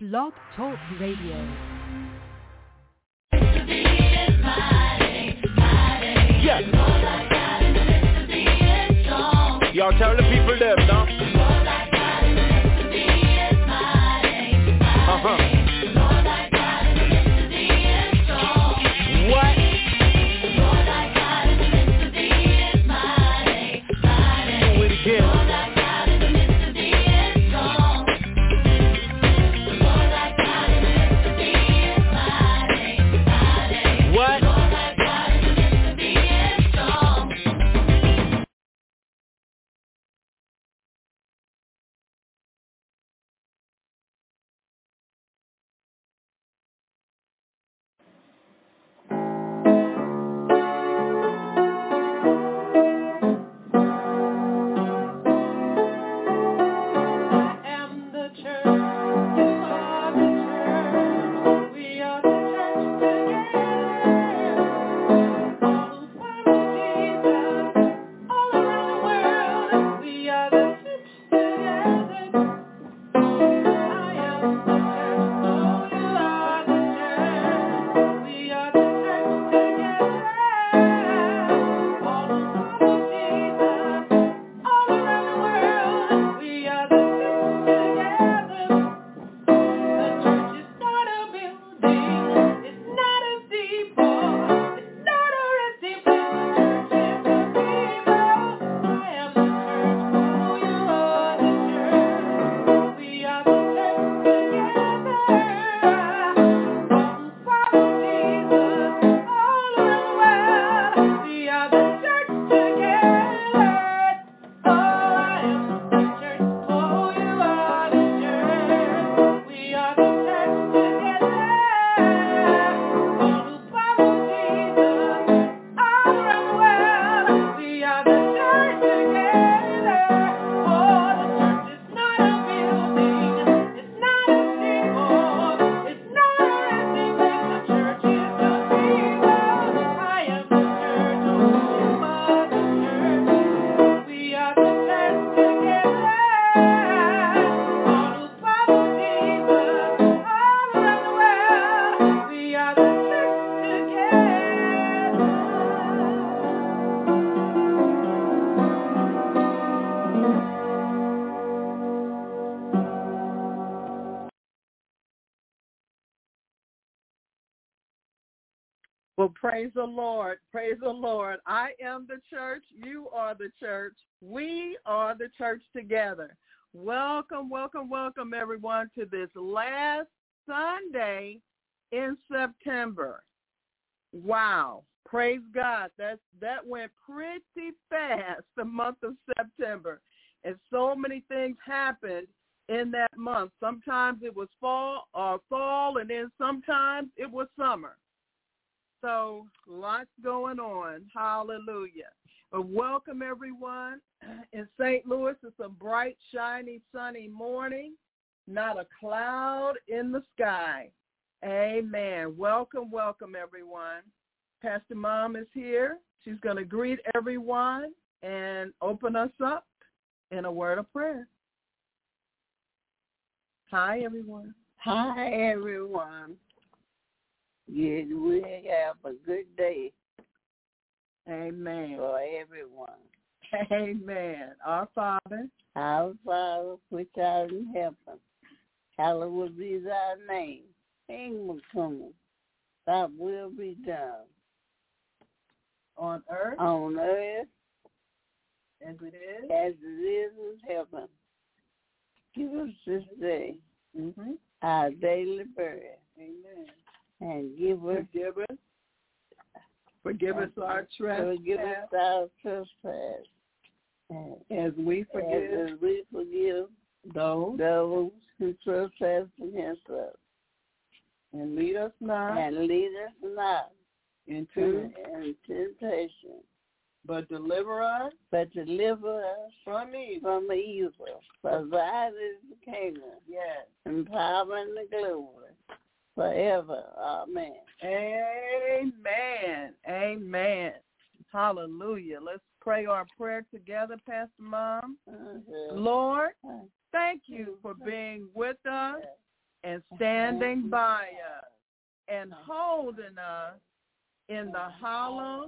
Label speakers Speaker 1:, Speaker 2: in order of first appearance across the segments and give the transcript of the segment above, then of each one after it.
Speaker 1: Blog Talk Radio.
Speaker 2: Yes. Y'all tell the people them, no? What? Do it again. What?
Speaker 3: Well, praise the Lord. Praise the Lord. I am the church. You are the church. We are the church together. Welcome, welcome, welcome, everyone, to this last Sunday in September. Wow. Praise God. That went pretty fast, the month of September. And so many things happened in that month. Sometimes it was fall, and then sometimes it was summer. So lots going on. Hallelujah. But welcome, everyone. In St. Louis, it's a bright, shiny, sunny morning, not a cloud in the sky. Amen. Welcome, welcome, everyone. Pastor Mom is here. She's going to greet everyone and open us up in a word of prayer. Hi, everyone.
Speaker 4: Hi, everyone. Yes, we have a good day.
Speaker 3: Amen.
Speaker 4: For everyone.
Speaker 3: Amen. Our Father,
Speaker 4: which art in heaven, hallowed be thy name. Kingdom come, thy will be done.
Speaker 3: On earth
Speaker 4: as it is in heaven. Give us this day our daily bread.
Speaker 3: Amen.
Speaker 4: And
Speaker 3: forgive us our trespasses.
Speaker 4: Forgive us our trespass.
Speaker 3: As we forgive those
Speaker 4: who trespass against us.
Speaker 3: And lead us not
Speaker 4: into temptation.
Speaker 3: But deliver us
Speaker 4: from evil. For thine is the kingdom.
Speaker 3: Yes.
Speaker 4: And power and the glory. Forever. Amen.
Speaker 3: Amen. Amen. Hallelujah. Let's pray our prayer together, Pastor Mom. Lord, thank you for being with us and standing by us and holding us in the hollow.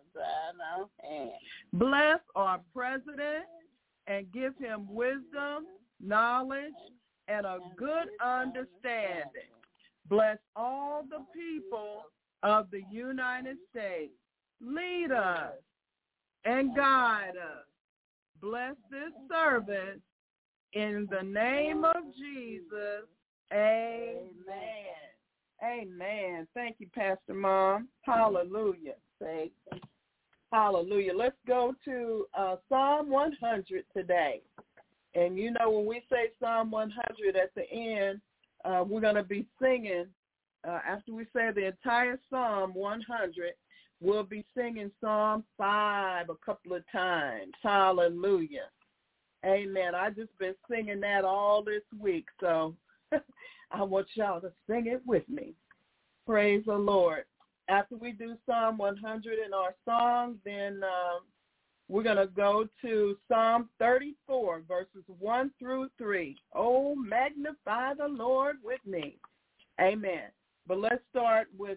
Speaker 3: Bless our president and give him wisdom, knowledge, and a good understanding. Bless all the people of the United States. Lead us and guide us. Bless this service in the name of Jesus. Amen. Amen. Thank you, Pastor Mom. Hallelujah. Hallelujah. Let's go to Psalm 100 today. And you know, when we say Psalm 100 at the end, we're going to be singing, after we say the entire Psalm 100, we'll be singing Psalm 5 a couple of times. Hallelujah. Amen. I've just been singing that all this week, so I want y'all to sing it with me. Praise the Lord. After we do Psalm 100 in our song, then we're going to go to Psalm 34, verses 1 through 3. Oh, magnify the Lord with me. Amen. But let's start with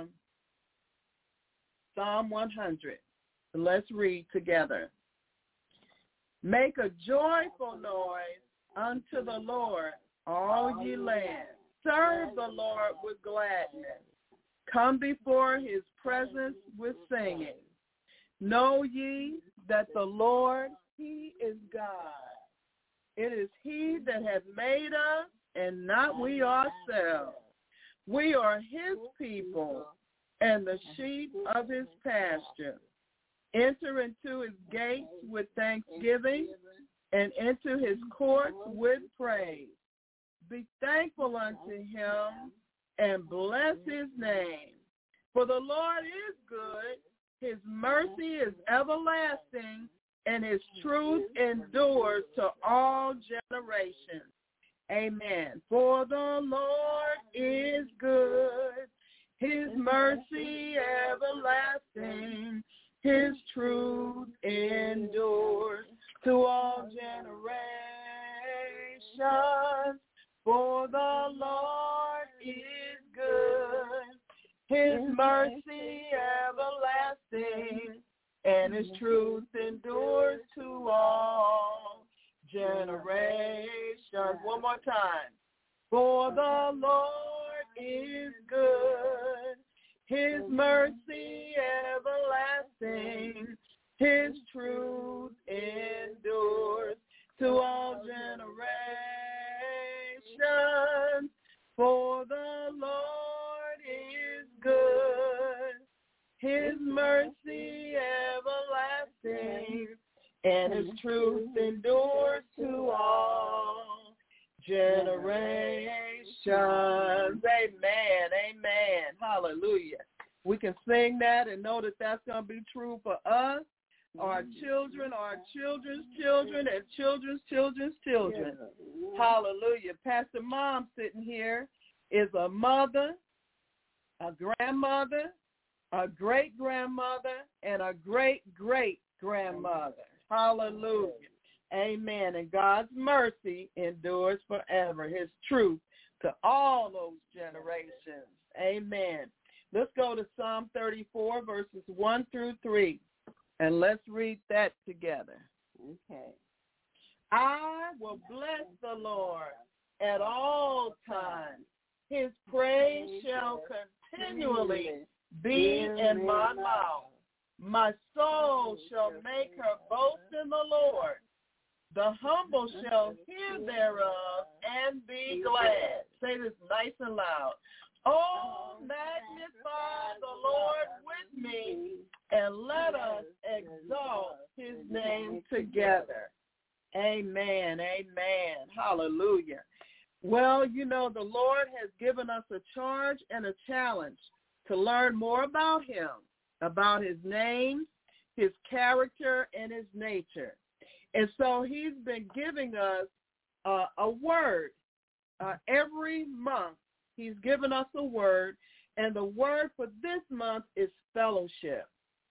Speaker 3: Psalm 100. Let's read together. Make a joyful noise unto the Lord, all ye lands. Serve the Lord with gladness. Come before his presence with singing. Know ye that the Lord, he is God. It is he that hath made us, and not we ourselves. We are his people, and the sheep of his pasture. Enter into his gates with thanksgiving, and into his courts with praise. Be thankful unto him, and bless his name. For the Lord is good, his mercy is everlasting, and his truth endures to all generations. Amen. For the Lord is good, his mercy everlasting, his truth endures to all generations. For the Lord is good, his mercy everlasting, and his truth endures to all generations. One more time. For the Lord is good, his mercy everlasting, his truth endures to all generations. For the Lord is good, his mercy everlasting, and his truth endures to all generations. Amen. Amen. Hallelujah. We can sing that and know that that's going to be true for us, our children, our children's children, and children's children's children. Hallelujah. Pastor Mom sitting here is a mother, a grandmother, a great-grandmother, and a great-great-grandmother. Hallelujah. Amen. And God's mercy endures forever, his truth to all those generations. Amen. Let's go to Psalm 34, verses 1 through 3, and let's read that together. Okay. I will bless the Lord at all times. His praise shall continually be in my mouth. My soul shall make her boast in the Lord. The humble shall hear thereof and be glad. Say this nice and loud. Oh, magnify the Lord with me, and let us exalt his name together. Amen. Amen. Hallelujah. Well, you know, the Lord has given us a charge and a challenge to learn more about him, about his name, his character, and his nature. And so he's been giving us a word every month. He's given us a word, and the word for this month is fellowship.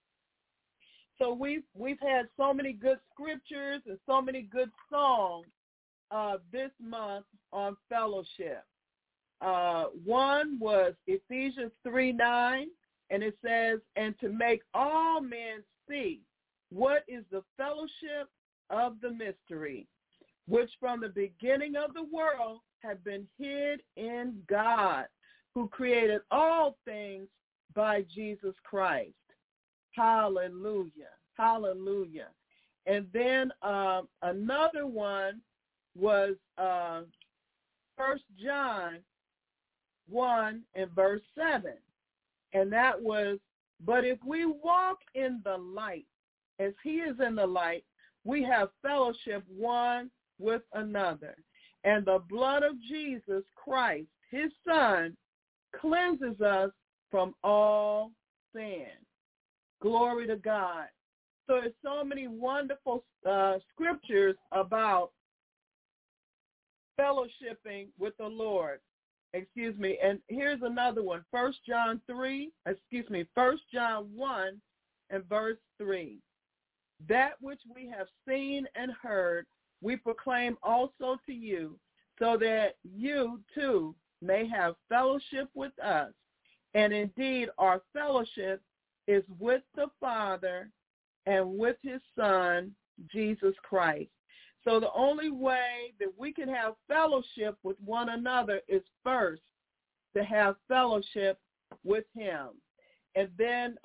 Speaker 3: So we've had so many good scriptures and so many good songs this month on fellowship. one was Ephesians 3:9, and it says, and to make all men see what is the fellowship of the mystery, which from the beginning of the world have been hid in God, who created all things by Jesus Christ. Hallelujah. Hallelujah. And then another one was 1 John 1 and verse 7. And that was, but if we walk in the light, as he is in the light, we have fellowship one with another. And the blood of Jesus Christ, his son, cleanses us from all sin. Glory to God. So there's so many wonderful scriptures about fellowshipping with the Lord. And here's another one. 1 John 1 and verse 3. That which we have seen and heard, we proclaim also to you, so that you too may have fellowship with us. And indeed, our fellowship is with the Father and with his Son, Jesus Christ. So the only way that we can have fellowship with one another is first to have fellowship with him. And then,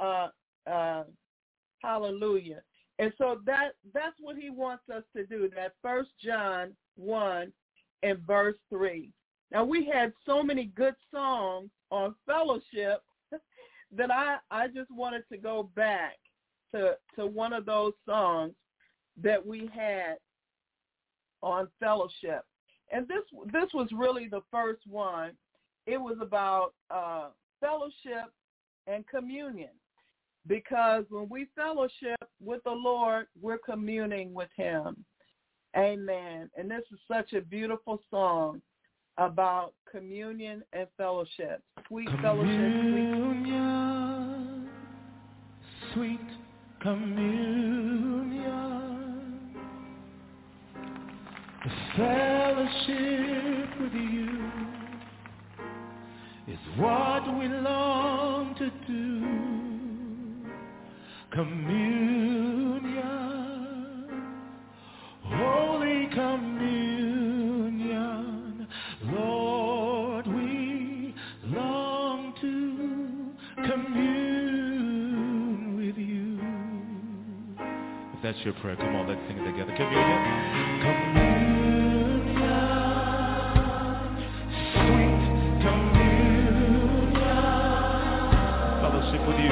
Speaker 3: hallelujah. And so that's what he wants us to do, that 1 John 1 and verse 3. Now, we had so many good songs on fellowship that I just wanted to go back to one of those songs that we had on fellowship. And this was really the first one. It was about fellowship and communion, because when we fellowship with the Lord, we're communing with him. Amen. And this is such a beautiful song about communion and fellowship. Sweet
Speaker 2: communion, sweet communion, the fellowship with you is what we long to do. Communion, holy communion, Lord, we long to commune with you. If that's your prayer, come on, let's sing it together. Communion, sweet communion, fellowship with you.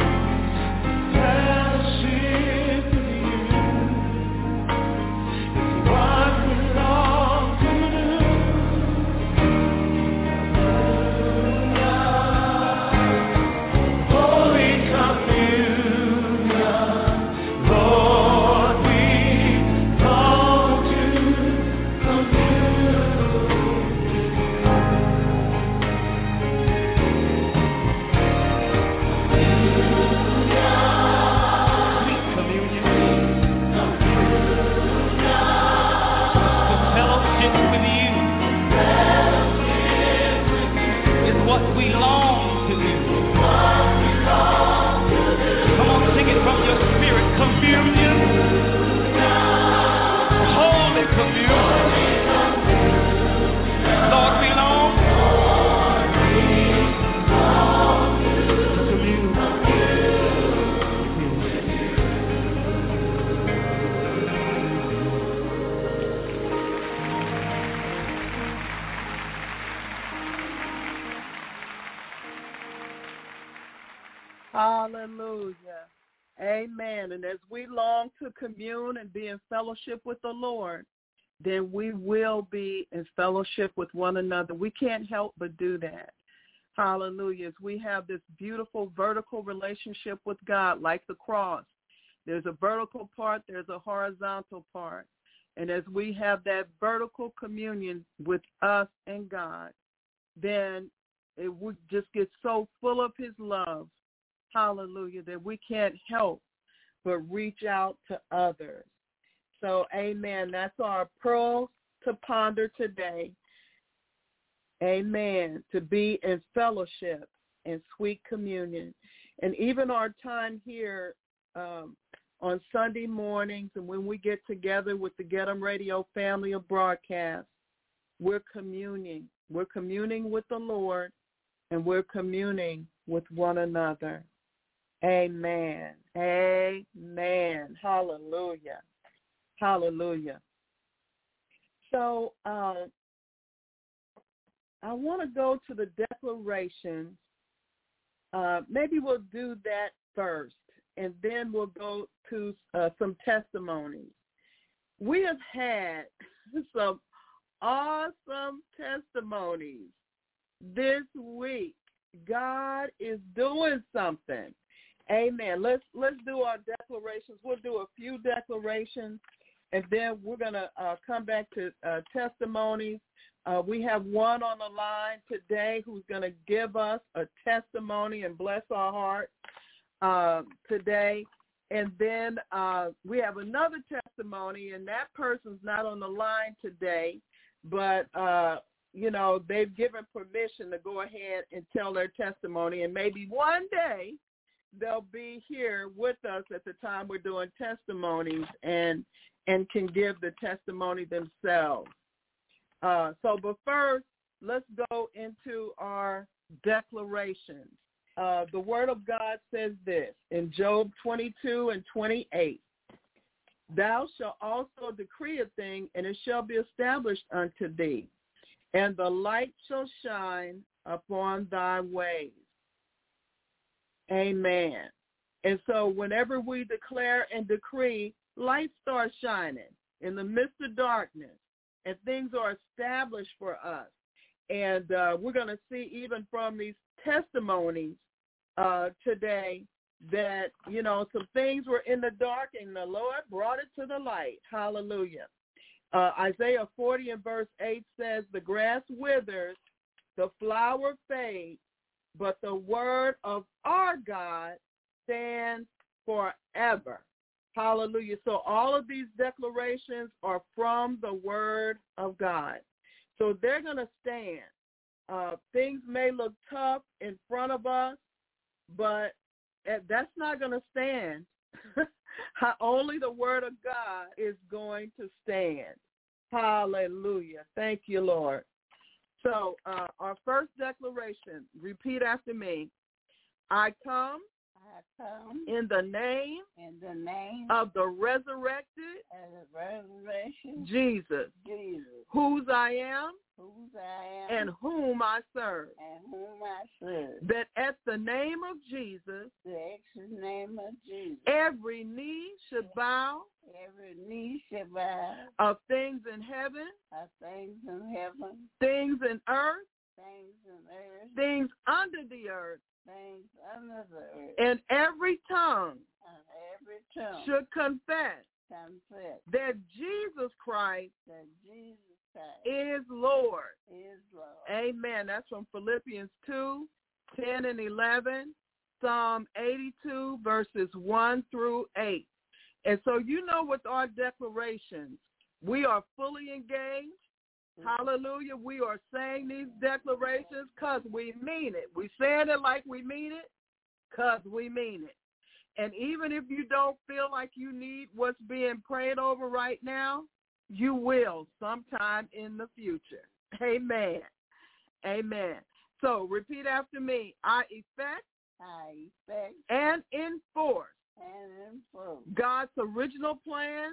Speaker 3: Hallelujah. Amen. And as we long to commune and be in fellowship with the Lord, then we will be in fellowship with one another. We can't help but do that. Hallelujah. As we have this beautiful vertical relationship with God, like the cross. There's a vertical part, there's a horizontal part. And as we have that vertical communion with us and God, then it would just get so full of his love, hallelujah, that we can't help but reach out to others. So, amen. That's our pearls to ponder today. Amen. To be in fellowship and sweet communion. And even our time here on Sunday mornings and when we get together with the Get 'em Radio family of broadcasts, we're communing. We're communing with the Lord, and we're communing with one another. Amen. Amen. Hallelujah. Hallelujah. So I want to go to the declarations. Maybe we'll do that first, and then we'll go to some testimonies. We have had some awesome testimonies this week. God is doing something. Amen. Let's do our declarations. We'll do a few declarations, and then we're going to come back to testimonies. We have one on the line today who's going to give us a testimony and bless our hearts today. And then we have another testimony, and that person's not on the line today, but, they've given permission to go ahead and tell their testimony. And maybe one day they'll be here with us at the time we're doing testimonies and can give the testimony themselves. But first, let's go into our declarations. The Word of God says this in Job 22:28. Thou shalt also decree a thing, and it shall be established unto thee, and the light shall shine upon thy ways. Amen. And so whenever we declare and decree, light starts shining in the midst of darkness, and things are established for us. And we're going to see even from these testimonies today that, some things were in the dark and the Lord brought it to the light. Hallelujah. Isaiah 40:8 says, the grass withers, the flower fades, but the word of our God stands forever. Hallelujah. So all of these declarations are from the Word of God. So they're going to stand. Things may look tough in front of us, but that's not going to stand. Only the Word of God is going to stand. Hallelujah. Thank you, Lord. So our first declaration, repeat after me. I come in the name of the resurrected Jesus, whose I am and whom I serve. That at the name of Jesus, every knee should bow, of things in heaven, things in earth, things under the earth, and every tongue should confess that Jesus Christ is Lord. Amen. That's from Philippians 2:10 and 11, Psalm 82, verses 1 through 8. And so with our declarations, we are fully engaged. Hallelujah. We are saying these declarations because we mean it. We're saying it like we mean it because we mean it. And even if you don't feel like you need what's being prayed over right now, you will sometime in the future. Amen. Amen. So repeat after me. I effect and enforce God's original plan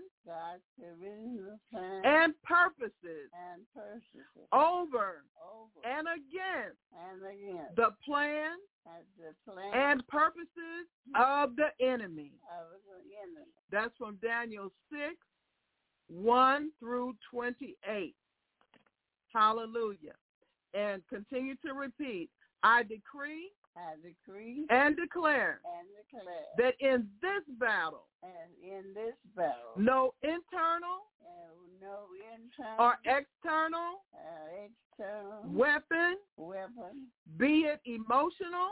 Speaker 3: and purposes over and against the plan and purposes of the enemy. That's from Daniel 6:1 through 28. Hallelujah. And continue to repeat. I decree and declare that in this battle, no internal or external weapon be it emotional,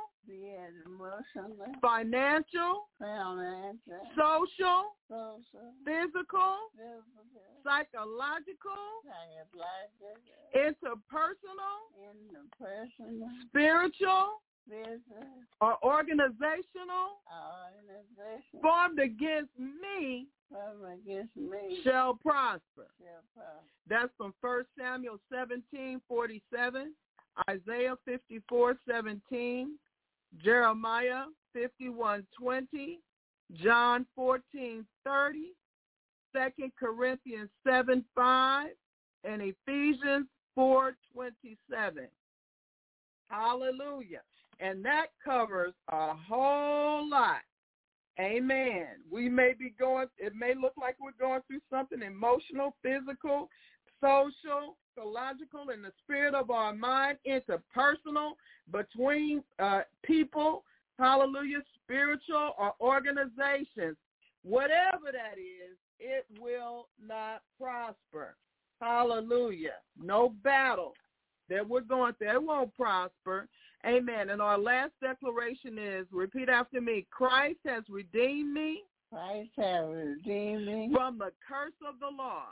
Speaker 3: financial, social, physical, psychological, interpersonal, spiritual, or organizational, formed against me shall prosper. That's from 1 Samuel 17:47, Isaiah 54:17, Jeremiah 51:20, John 14:30, 2 Corinthians 7:5, and Ephesians 4:27. Hallelujah. And that covers a whole lot. Amen. We may be it may look like we're going through something emotional, physical, social, psychological, in the spirit of our mind, interpersonal, between people, hallelujah, spiritual or organizations. Whatever that is, it will not prosper. Hallelujah. No battle that we're going through, it won't prosper. Amen. And our last declaration is, repeat after me, Christ has redeemed me.
Speaker 4: Christ has redeemed me
Speaker 3: from the curse of the law.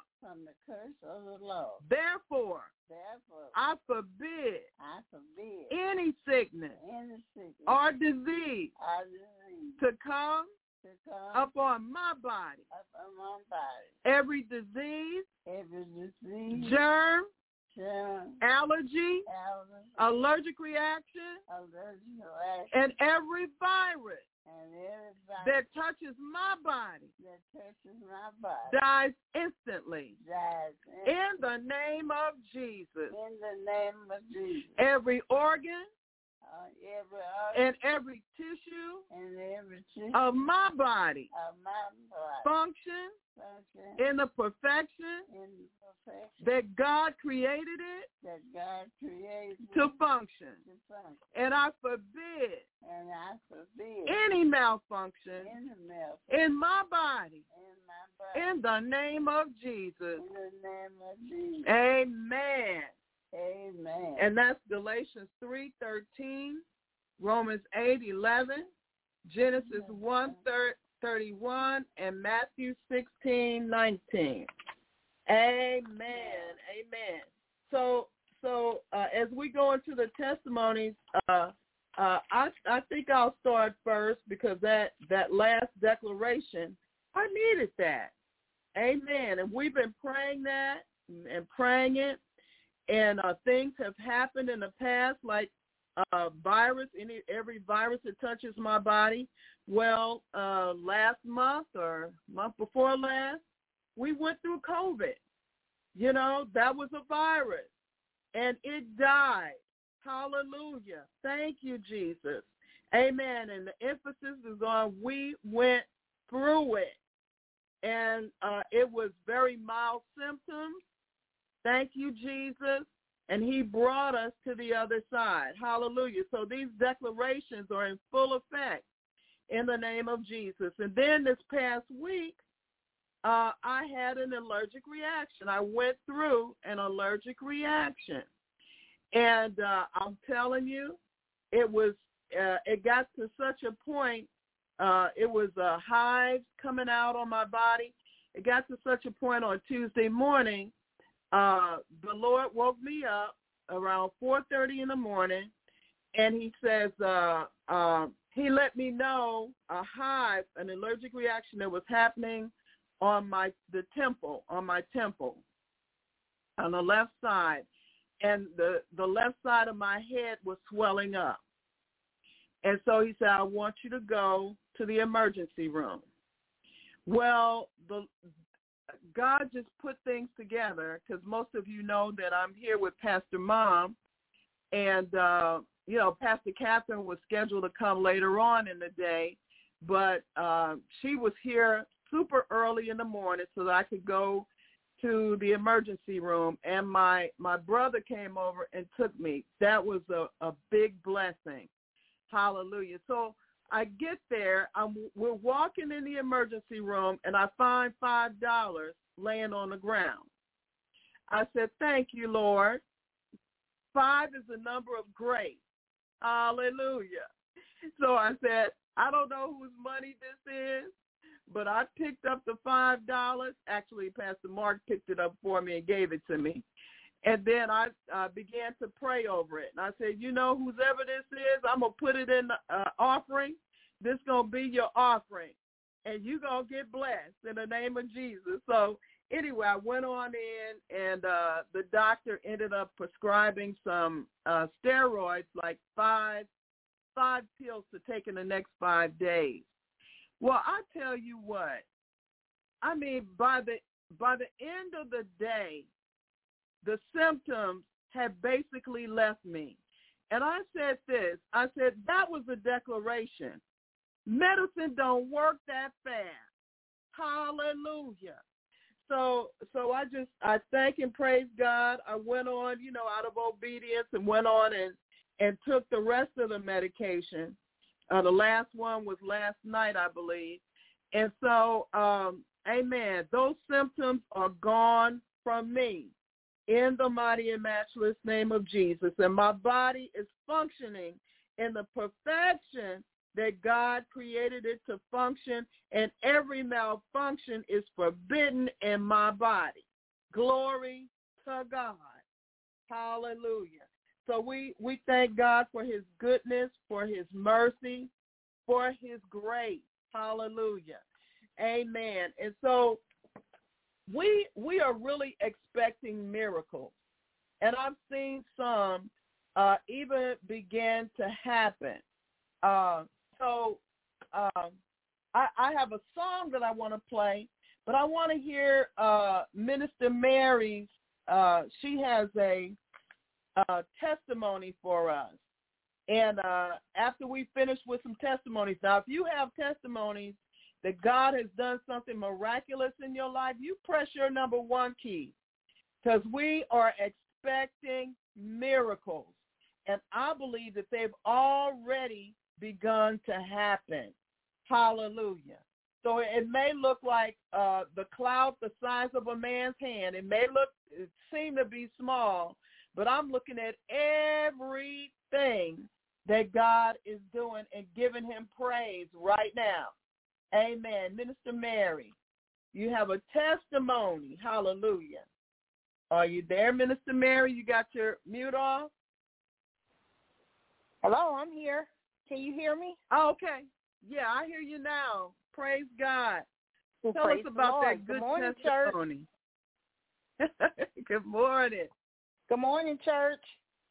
Speaker 3: Therefore, I forbid any sickness or disease to come upon my body. Every disease, germ, allergy, allergic reaction, and every virus that touches my body dies instantly. In the name of Jesus. Every organ and every tissue of my body function in the perfection that God created it to function. And I forbid any malfunction in my body in the name of Jesus. Amen.
Speaker 4: Amen.
Speaker 3: And that's Galatians 3:13, Romans 8:11, Genesis 1:31, and Matthew 16:19. Amen. Amen. So as we go into the testimonies, I think I'll start first because that last declaration, I needed that. Amen. And we've been praying that and praying it. And things have happened in the past, like every virus that touches my body. Well, last month or month before last, we went through COVID. You know, that was a virus, and it died. Hallelujah. Thank you, Jesus. Amen. And the emphasis is on we went through it, and it was very mild symptoms. Thank you, Jesus. And he brought us to the other side. Hallelujah. So these declarations are in full effect in the name of Jesus. And then this past week, I had an allergic reaction. I went through an allergic reaction. And I'm telling you, it got to such a point, it was hives coming out on my body. It got to such a point on Tuesday morning, the Lord woke me up around 4:30 in the morning, and he says, he let me know a hive, an allergic reaction that was happening on my temple, on the left side, and the left side of my head was swelling up. And so he said, I want you to go to the emergency room. Well, God just put things together, because most of you know that I'm here with Pastor Mom, and, Pastor Catherine was scheduled to come later on in the day, but she was here super early in the morning so that I could go to the emergency room, and my brother came over and took me. That was a big blessing. Hallelujah. So I get there, we're walking in the emergency room, and I find $5 laying on the ground. I said, thank you, Lord. 5 is the number of grace. Hallelujah. So I said, I don't know whose money this is, but I picked up the $5. Actually, Pastor Mark picked it up for me and gave it to me. And then I began to pray over it. And I said, whoever this is, I'm going to put it in the offering. This is going to be your offering. And you're going to get blessed in the name of Jesus. So anyway, I went on in, and the doctor ended up prescribing some steroids, like five pills to take in the next 5 days. Well, I tell you what, I mean, by the end of the day, the symptoms had basically left me. And I said this, that was a declaration. Medicine don't work that fast. Hallelujah. So I thank and praise God. I went on, out of obedience, and went on and took the rest of the medication. The last one was last night, I believe. And so, amen, those symptoms are gone from me in the mighty and matchless name of Jesus. And my body is functioning in the perfection that God created it to function, and every malfunction is forbidden in my body. Glory to God. Hallelujah. So we thank God for his goodness, for his mercy, for his grace. Hallelujah. Amen. And so we are really expecting miracles. And I've seen some even begin to happen. I have a song that I want to play, but I want to hear Minister Mary's. She has a testimony for us. And after we finish with some testimonies, now if you have testimonies that God has done something miraculous in your life, you press your number 1 key, because we are expecting miracles. And I believe that they've already begun to happen. Hallelujah. So it may look like the cloud the size of a man's hand. It seem to be small, but I'm looking at everything that God is doing and giving him praise right now. Amen. Minister Mary, you have a testimony. Hallelujah. Are you there, Minister Mary? You got your mute off?
Speaker 1: Hello, I'm here. Can you hear me?
Speaker 3: Oh, okay. Yeah, I hear you now. Praise God.
Speaker 1: Well,
Speaker 3: Tell us about that good
Speaker 1: morning,
Speaker 3: testimony. Good morning.
Speaker 1: Good morning, church.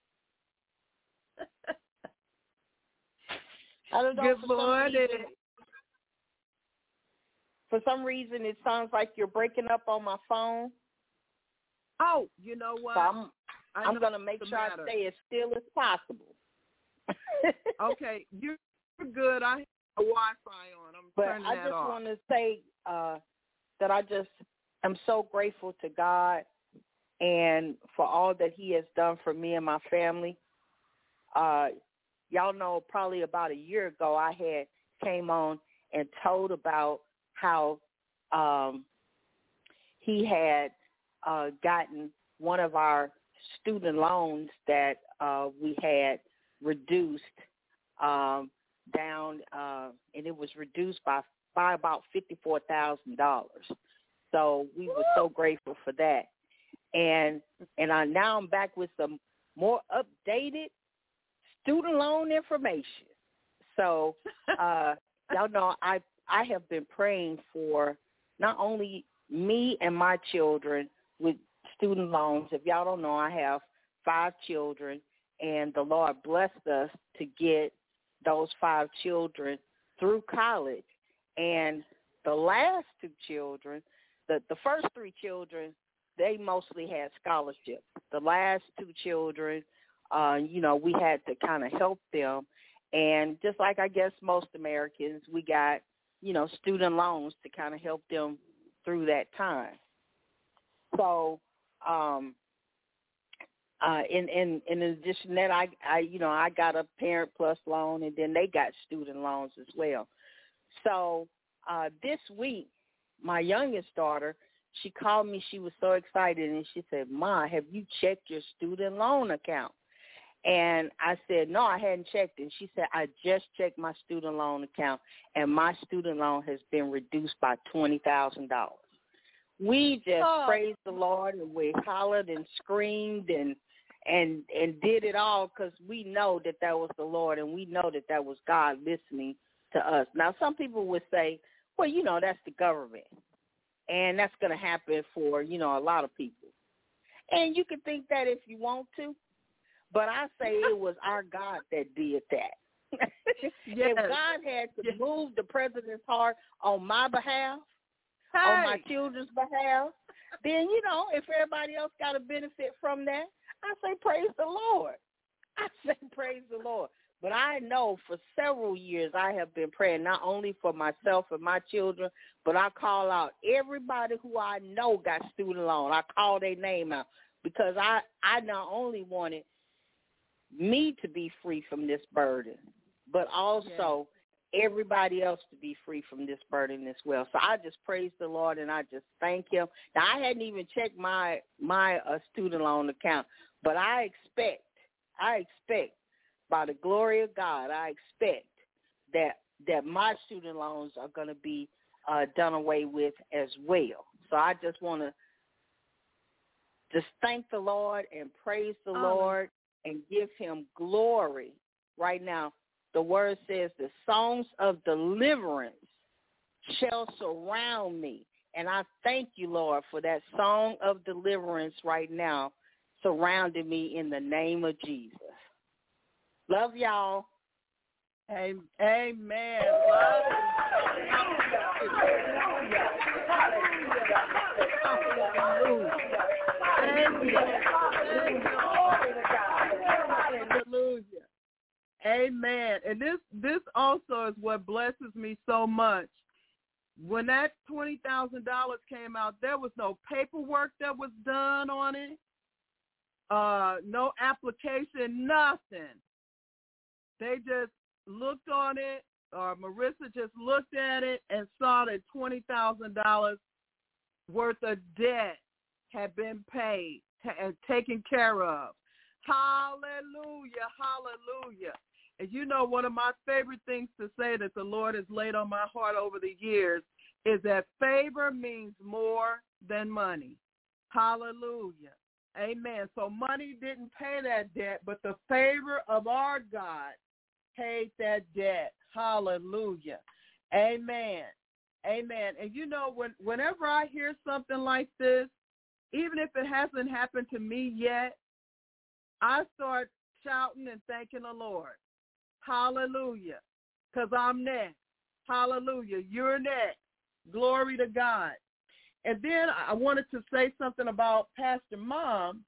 Speaker 1: I don't know.
Speaker 3: Good morning.
Speaker 1: For some reason, it sounds like you're breaking up on my phone.
Speaker 3: Oh, you know what?
Speaker 1: So I'm going to make sure I stay as still as possible.
Speaker 3: Okay, you're good. I have a Wi-Fi on. I'm turning that off. But I just
Speaker 1: want to say that I just am so grateful to God and for all that he has done for me and my family. Y'all know probably about a year ago I had came on and told about how he had gotten one of our student loans that we had reduced down, and it was reduced by about $54,000. So we were so grateful for that. And now I'm back with some more updated student loan information. So y'all know I have been praying for not only me and my children with student loans. If y'all don't know, I have 5 children, and the Lord blessed us to get those 5 children through college. And the last 2 children, the first 3 children, they mostly had scholarships. The last 2 children, we had to kind of help them. And just like I guess most Americans, we got, student loans to kind of help them through that time. So, in addition to that, I got a Parent Plus loan, and then they got student loans as well. So this week, my youngest daughter, she called me. She was so excited, and she said, "Ma, have you checked your student loan account?" And I said, no, I hadn't checked it. She said, I just checked my student loan account, and my student loan has been reduced by $20,000. We just praised the Lord, and we hollered and screamed and did it all because we know that was the Lord, and we know that was God listening to us. Now, some people would say, well, that's the government, and that's going to happen for, a lot of people. And you can think that if you want to, but I say it was our God that did that. If God had to move the president's heart on my behalf, on my children's behalf, then, if everybody else got a benefit from that, I say praise the Lord. I say praise the Lord. But I know for several years I have been praying not only for myself and my children, but I call out everybody who I know got student loan. I call their name out because I not only wanted me to be free from this burden, but also everybody else to be free from this burden as well. So I just praise the Lord and I just thank him. Now, I hadn't even checked my student loan account, but I expect by the glory of God, I expect that my student loans are going to be done away with as well. So I just want to just thank the Lord and praise the Lord and give him glory right now. The word says the songs of deliverance shall surround me. And I thank you, Lord, for that song of deliverance right now surrounding me in the name of Jesus. Love y'all.
Speaker 3: Amen. Hallelujah. Amen. And this also is what blesses me so much. When that $20,000 came out, there was no paperwork that was done on it, no application, nothing. They just looked on it, or Marissa just looked at it and saw that $20,000 worth of debt had been paid and taken care of. Hallelujah, hallelujah. And one of my favorite things to say that the Lord has laid on my heart over the years is that favor means more than money. Hallelujah. Amen. So money didn't pay that debt, but the favor of our God paid that debt. Hallelujah. Amen. Amen. And whenever I hear something like this, even if it hasn't happened to me yet, I start shouting and thanking the Lord. Hallelujah. Because I'm next. Hallelujah. You're next. Glory to God. And then I wanted to say something about Pastor Mom.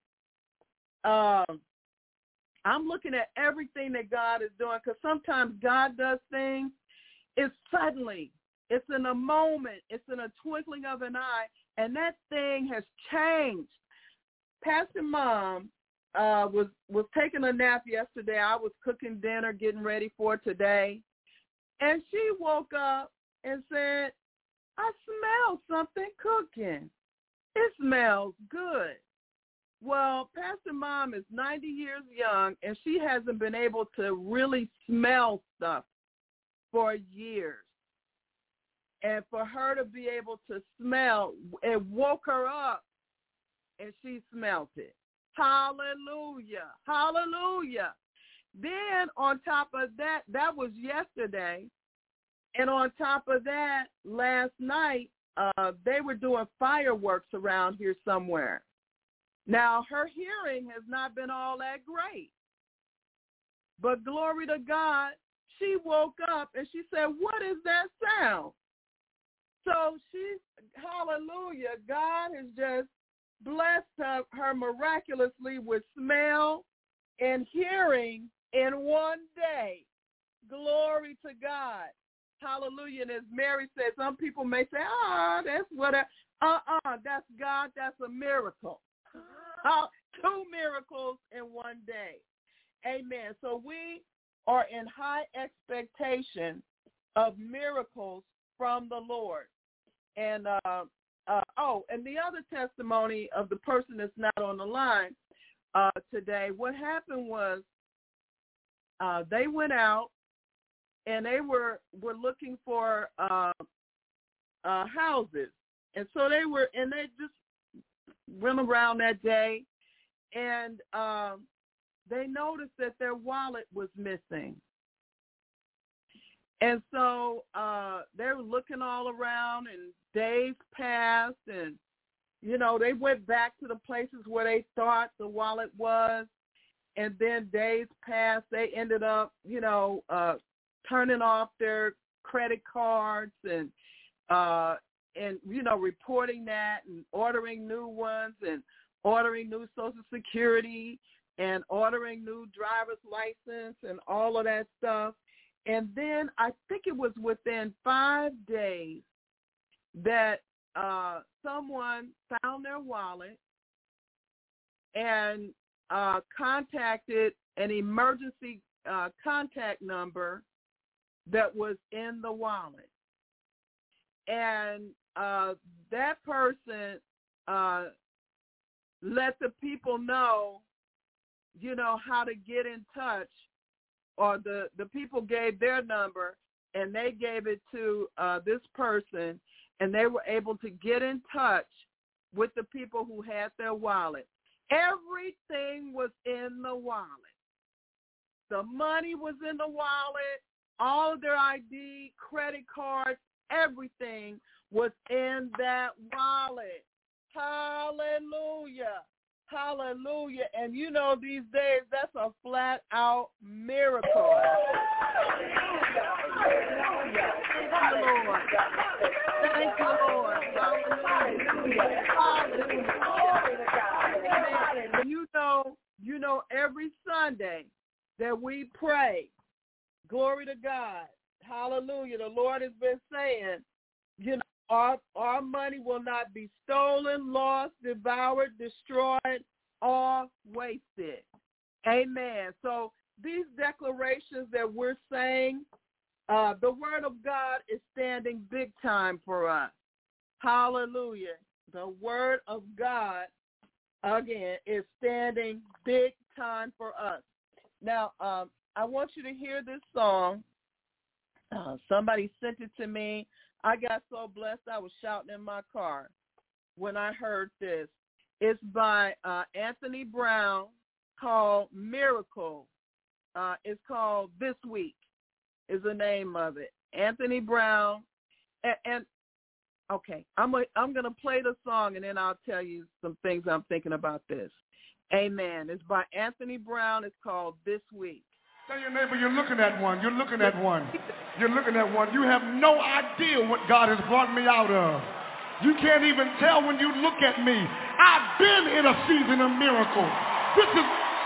Speaker 3: I'm looking at everything that God is doing, because sometimes God does things. It's suddenly. It's in a moment. It's in a twinkling of an eye, and that thing has changed. Pastor Mom was taking a nap yesterday. I was cooking dinner, getting ready for today, and she woke up and said, I smell something cooking. It smells good. Well, Pastor Mom is 90 years young, and she hasn't been able to really smell stuff for years. And for her to be able to smell, it woke her up, and she smelt it. Hallelujah. Hallelujah. Then on top of that, that was yesterday. And on top of that, last night, they were doing fireworks around here somewhere. Now, her hearing has not been all that great. But glory to God, she woke up and she said, what is that sound? So hallelujah, God has just blessed her miraculously with smell and hearing in one day. Glory to God. Hallelujah. And as Mary said, some people may say, that's that's God. That's a miracle. 2 miracles in one day. Amen. So we are in high expectation of miracles from the Lord. And and the other testimony of the person that's not on the line today, what happened was they went out and they were looking for houses. And so they just went around that day, and they noticed that their wallet was missing. And so they were looking all around, and days passed, and, they went back to the places where they thought the wallet was, and then days passed. They ended up, turning off their credit cards and reporting that and ordering new ones and ordering new Social Security and ordering new driver's license and all of that stuff. And then I think it was within 5 days that someone found their wallet and contacted an emergency contact number that was in the wallet. And that person let the people know, how to get in touch, or the people gave their number, and they gave it to this person, and they were able to get in touch with the people who had their wallet. Everything was in the wallet. The money was in the wallet, all of their ID, credit cards, everything was in that wallet. Hallelujah. Hallelujah. And these days, that's a flat out miracle. Thank you, Lord. Hallelujah. Every Sunday that we pray, glory to God. Hallelujah. The Lord has been saying, our money will not be stolen, lost, devoured, destroyed, or wasted. Amen. So these declarations that we're saying, the word of God is standing big time for us. Hallelujah. The word of God, again, is standing big time for us. Now, I want you to hear this song. Somebody sent it to me. I got so blessed I was shouting in my car when I heard this. It's by Anthony Brown, called Miracle. It's called This Week is the name of it. Anthony Brown. And okay, I'm going to play the song, and then I'll tell you some things I'm thinking about this. Amen. It's by Anthony Brown. It's called This Week.
Speaker 5: Tell your neighbor you're looking at one. You're looking at one. You're looking at one. You have no idea what God has brought me out of. You can't even tell when you look at me. I've been in a season of miracles. This is...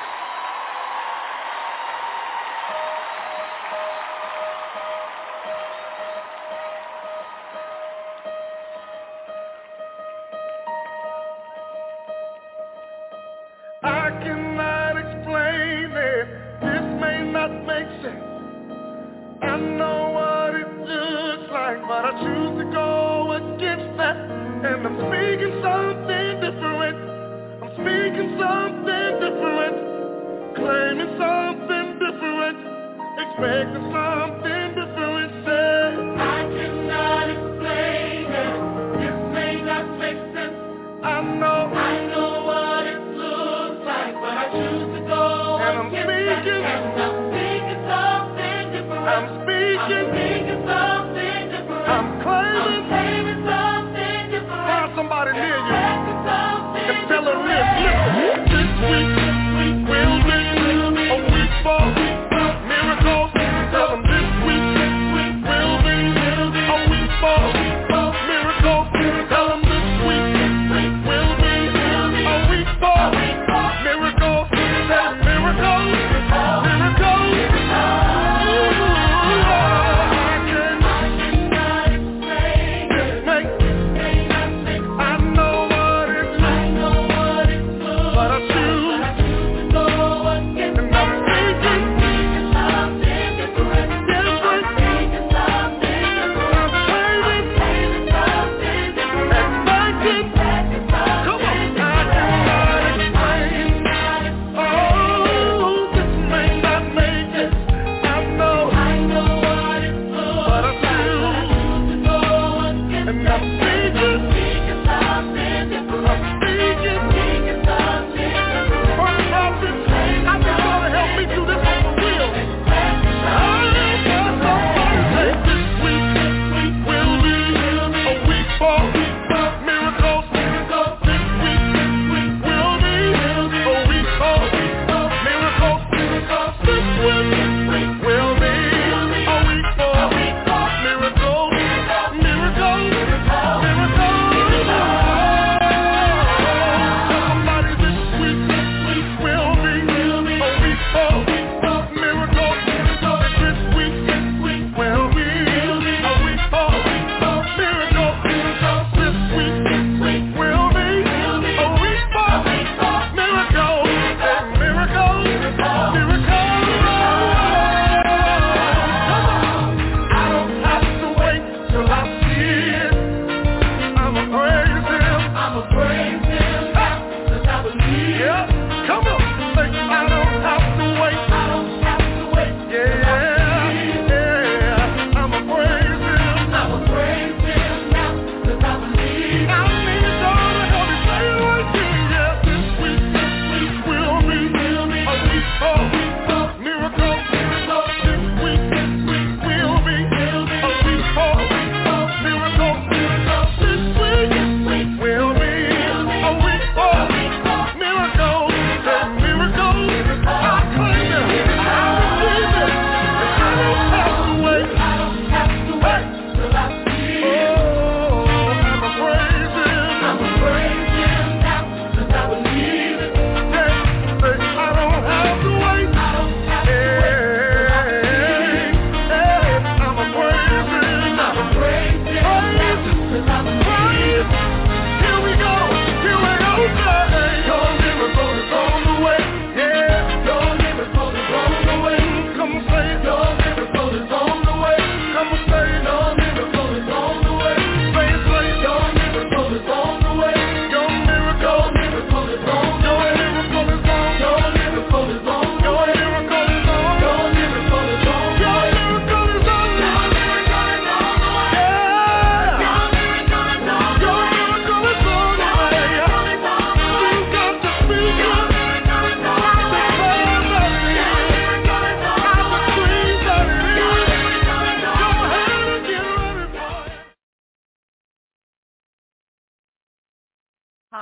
Speaker 5: I cannot explain it. This may not make sense. I know what it looks like, but I choose to go against that. And I'm speaking something different. I'm speaking something different. Claiming something different. Expecting something different. Say, I cannot explain it. This may not make sense. I know what it looks like, but I choose to go against that. And I'm speaking something different. I'm speaking something different. I'm claiming something different. Find somebody near you and tell them this. This week will be a week for miracles. Tell them this week will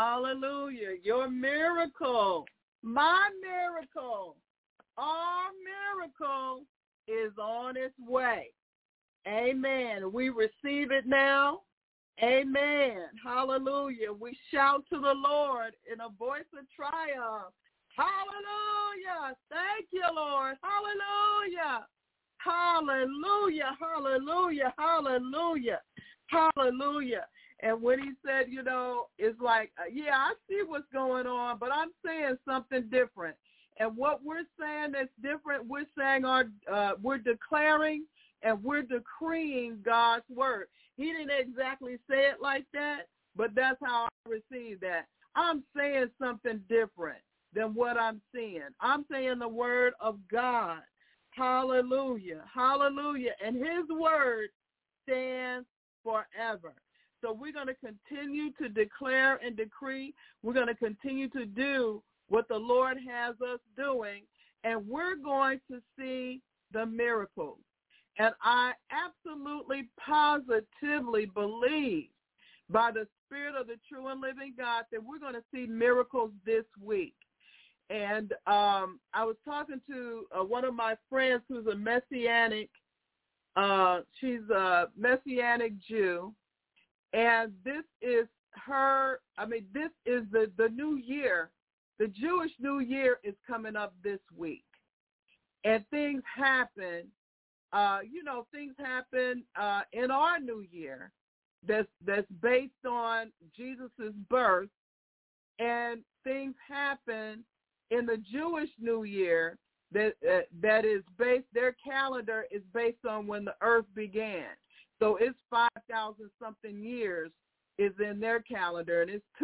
Speaker 3: Hallelujah. Your miracle, my miracle, our miracle is on its way. Amen. We receive it now. Amen. Hallelujah. We shout to the Lord in a voice of triumph. Hallelujah. Thank you, Lord. Hallelujah. Hallelujah. Hallelujah. Hallelujah. Hallelujah. And when he said, it's like, yeah, I see what's going on, but I'm saying something different. And what we're saying that's different, we're saying we're declaring and we're decreeing God's word. He didn't exactly say it like that, but that's how I received that. I'm saying something different than what I'm seeing. I'm saying the word of God. Hallelujah. Hallelujah. And his word stands forever. So we're going to continue to declare and decree. We're going to continue to do what the Lord has us doing, and we're going to see the miracles. And I absolutely, positively believe by the Spirit of the true and living God that we're going to see miracles this week. And I was talking to one of my friends who's a Messianic, she's a Messianic Jew, and this is this is the new year. The Jewish New Year is coming up this week. And things happen, things happen in our new year that's based on Jesus' birth, and things happen in the Jewish New Year that is based, their calendar is based on when the earth began. So it's 5,000-something years is in their calendar, and it's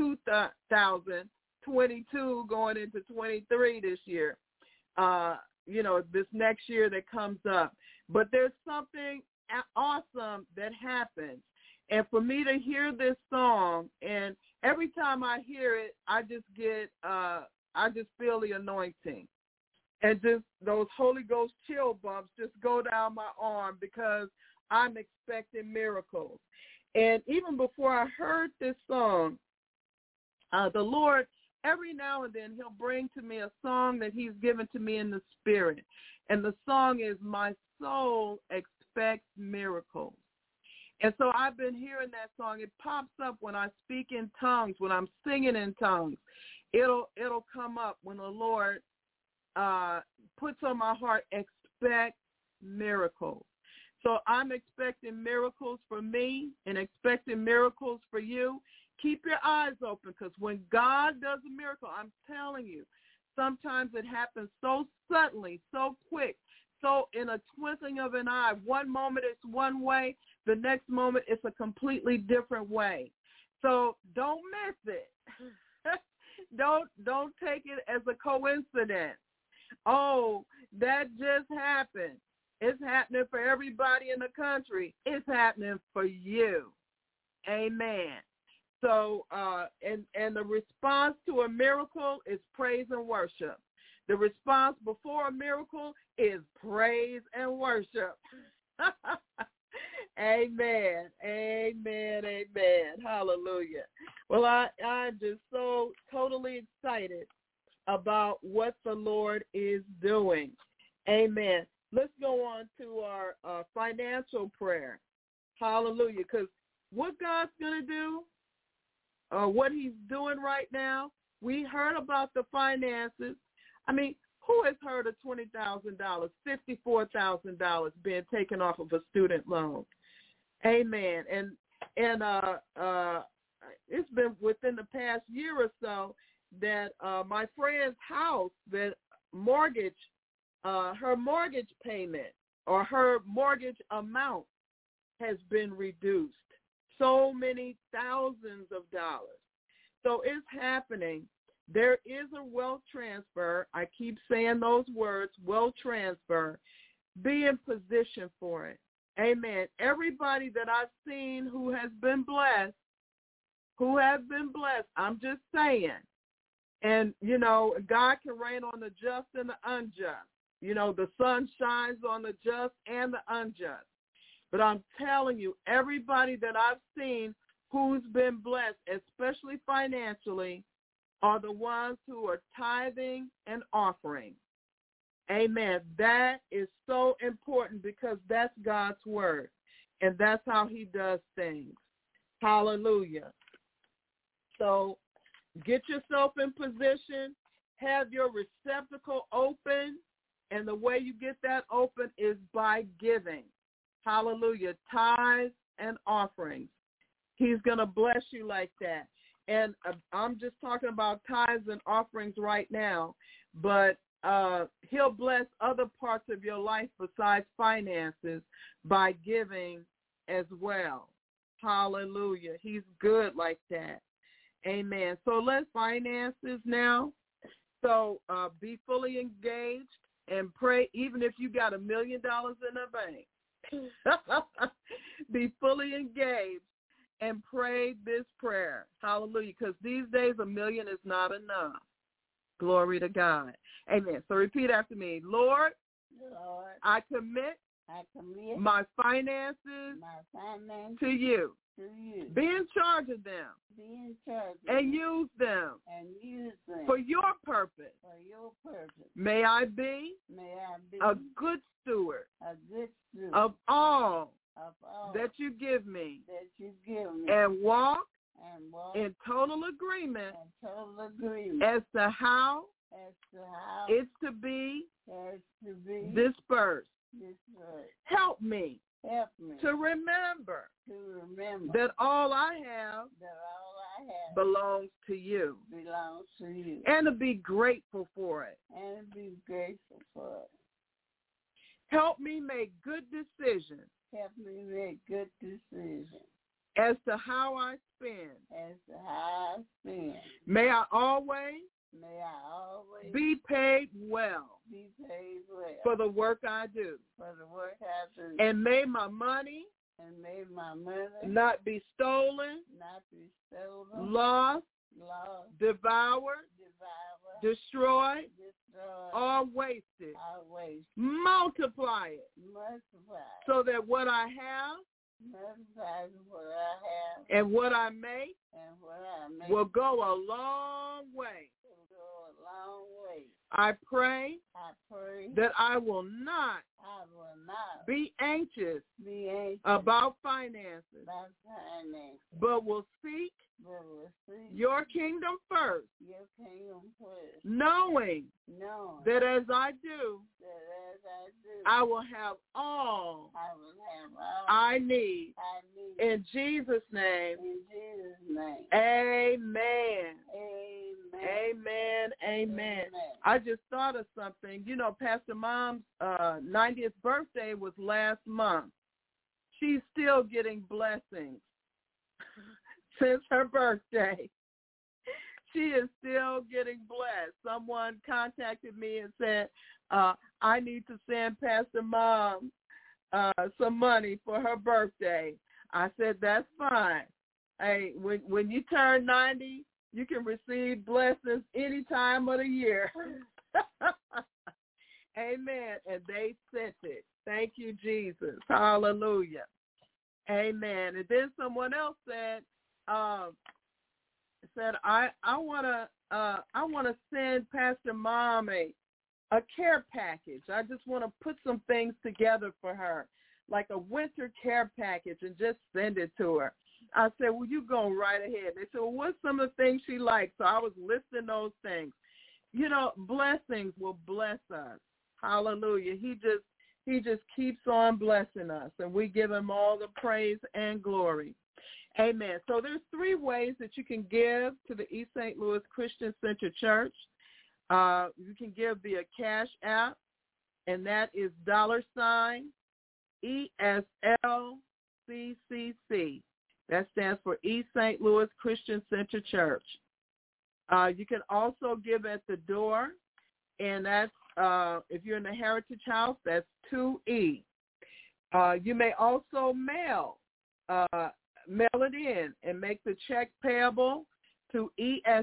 Speaker 3: 2022 going into 23 this year, this next year that comes up. But there's something awesome that happens. And for me to hear this song, and every time I hear it, I just feel the anointing. And just those Holy Ghost chill bumps just go down my arm because I'm expecting miracles. And even before I heard this song, the Lord, every now and then, he'll bring to me a song that he's given to me in the spirit. And the song is, My Soul Expects Miracles. And so I've been hearing that song. It pops up when I speak in tongues, when I'm singing in tongues. It'll come up when the Lord puts on my heart, expect miracles. So I'm expecting miracles for me and expecting miracles for you. Keep your eyes open, because when God does a miracle, I'm telling you, sometimes it happens so suddenly, so quick, so in a twinkling of an eye. One moment it's one way, the next moment it's a completely different way. So don't miss it. Don't take it as a coincidence. Oh, that just happened. It's happening for everybody in the country. It's happening for you. Amen. So, and the response to a miracle is praise and worship. The response before a miracle is praise and worship. Amen. Amen. Amen. Hallelujah. Well, I'm just so totally excited about what the Lord is doing. Amen. Let's go on to our financial prayer. Hallelujah. Because what God's going to do, what he's doing right now, we heard about the finances. I mean, who has heard of $20,000, $54,000 being taken off of a student loan? Amen. And it's been within the past year or so that my friend's house, that mortgage, her mortgage payment or her mortgage amount has been reduced so many thousands of dollars. So it's happening. There is a wealth transfer. I keep saying those words, wealth transfer. Be in position for it. Amen. Everybody that I've seen who has been blessed, I'm just saying. And, God can rain on the just and the unjust. The sun shines on the just and the unjust. But I'm telling you, everybody that I've seen who's been blessed, especially financially, are the ones who are tithing and offering. Amen. That is so important because that's God's word, and that's how he does things. Hallelujah. So get yourself in position, have your receptacle open, and the way you get that open is by giving. Hallelujah. Tithes and offerings. He's going to bless you like that. And I'm just talking about tithes and offerings right now, but he'll bless other parts of your life besides finances by giving as well. Hallelujah. He's good like that. Amen. So let's finances now. So be fully engaged and pray, even if you got $1 million in the bank. Be fully engaged and pray this prayer. Hallelujah. Because these days $1 million is not enough. Glory to God. Amen. So repeat after me. Lord, I commit my finances to you. Be in charge of them. And use them. For your purpose. May I be a good steward of all that you give me. And walk in total agreement as to how it's to be dispersed. Help me to remember that all I have belongs to you. And to be grateful for it. Help me make good decisions. As to how I spend. May I always be paid well for the work I do. And may my money not be stolen, lost, devoured, destroyed, or wasted. Multiply it so that what I have and what I make will go a long way. I pray that I will not be anxious about finances, but will seek your kingdom first, knowing that as I do, I will have all I need. In Jesus' name, amen. Amen. Amen. I just thought of something. You know, Pastor Mom's 90th birthday was last month. She's still getting blessings since her birthday. She is still getting blessed. Someone contacted me and said, I need to send Pastor Mom some money for her birthday. I said, that's fine. Hey, when you turn 90, you can receive blessings any time of the year. Amen. And they sent it. Thank you, Jesus. Hallelujah. Amen. And then someone else said, I want to send Pastor Mom a care package. I just want to put some things together for her, like a winter care package, and just send it to her. I said, well, you go right ahead. They said, well, what's some of the things she likes? So I was listing those things. You know, blessings will bless us. Hallelujah. He just keeps on blessing us, and we give him all the praise and glory. Amen. So there's 3 ways that you can give to the East St. Louis Christian Center Church. You can give via Cash App, and that is $ESLCCC. That stands for East St. Louis Christian Center Church. You can also give at the door, and that's, if you're in the Heritage House, that's 2E. You may also mail it in and make the check payable to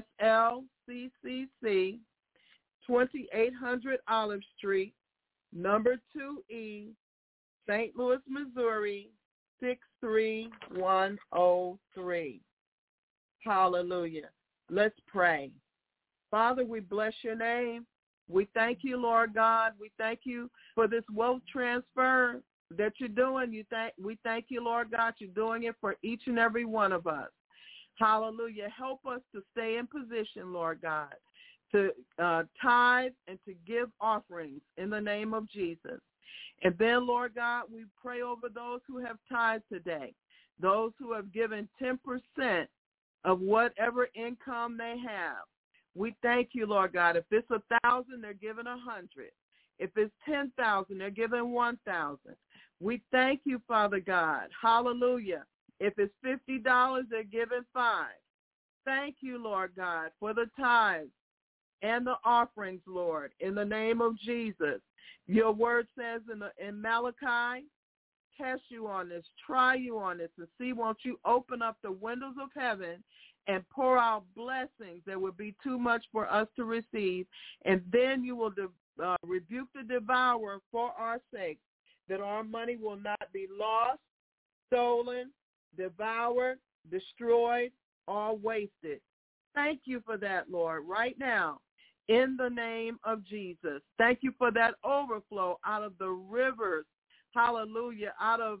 Speaker 3: ESLCCC, 2800 Olive Street, number 2E, St. Louis, Missouri, 63-103. Hallelujah. Let's pray. Father, we bless your name. We thank you, Lord God. We thank you for this wealth transfer that you're doing. We thank you, Lord God, you're doing it for each and every one of us. Hallelujah. Help us to stay in position, Lord God, to tithe and to give offerings in the name of Jesus. And then, Lord God, we pray over those who have tithed today, those who have given 10% of whatever income they have. We thank you, Lord God. If it's 1,000, they're giving 100. If it's 10,000, they're giving 1,000. We thank you, Father God. Hallelujah. If it's $50, they're giving $5. Thank you, Lord God, for the tithes and the offerings, Lord, in the name of Jesus. Your word says in Malachi, test you on this, try you on this, and see, won't you open up the windows of heaven and pour out blessings that would be too much for us to receive, and then you will rebuke the devourer for our sake, that our money will not be lost, stolen, devoured, destroyed, or wasted. Thank you for that, Lord, right now, in the name of Jesus. Thank you for that overflow out of the rivers, hallelujah, out of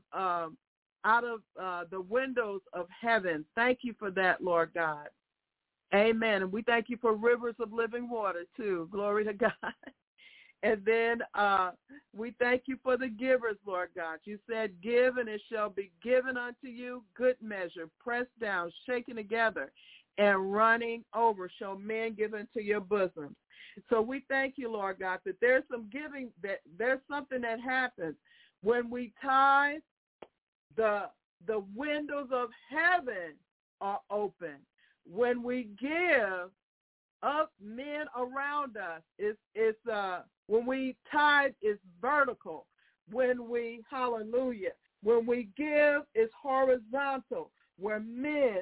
Speaker 3: the windows of heaven. Thank you for that, Lord God. Amen. And we thank you for rivers of living water, too. Glory to God. And then we thank you for the givers, Lord God. You said, give and it shall be given unto you, good measure, pressed down, shaken together, and running over shall men give into your bosom. So we thank you, Lord God, that there's some giving, that there's something that happens when we tithe. The windows of heaven are open. When we give up men around us, it's when we tithe, it's vertical. When we, hallelujah, when we give, it's horizontal. Where men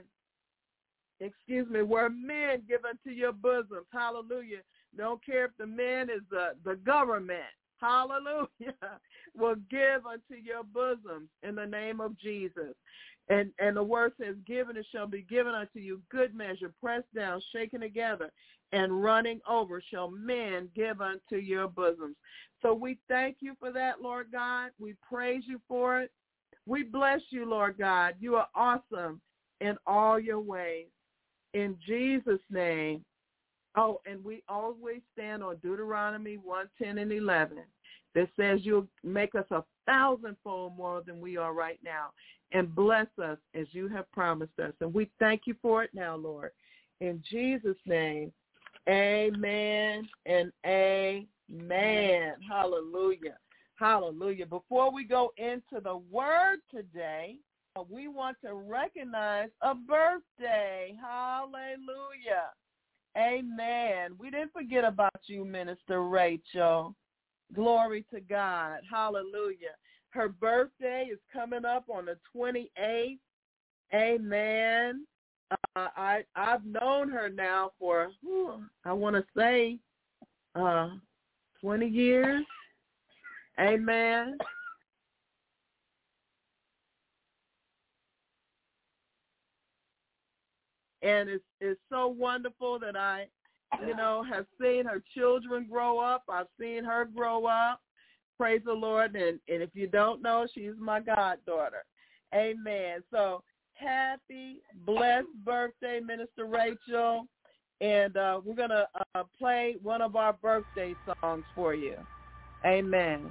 Speaker 3: give unto your bosoms. Hallelujah. Don't care if the man is the government. Hallelujah. Will give unto your bosoms in the name of Jesus. And the word says, given it shall be given unto you, good measure, pressed down, shaken together, and running over shall men give unto your bosoms. So we thank you for that, Lord God. We praise you for it. We bless you, Lord God. You are awesome in all your ways. In Jesus' name. Oh, and we always stand on Deuteronomy 1:10 and 11 that says you'll make us 1,000-fold more than we are right now and bless us as you have promised us. And we thank you for it now, Lord. In Jesus' name, amen and amen. Hallelujah. Hallelujah. Before we go into the word today, we want to recognize a birthday. Hallelujah. Amen. We didn't forget about you, Minister Rachel. Glory to God. Hallelujah. Her birthday is coming up on the 28th. Amen. I've known her now for, I want to say, 20 years. Amen. And it's so wonderful that I, have seen her children grow up. I've seen her grow up. Praise the Lord. And if you don't know, she's my goddaughter. Amen. So happy, blessed birthday, Minister Rachel. And we're going to play one of our birthday songs for you. Amen.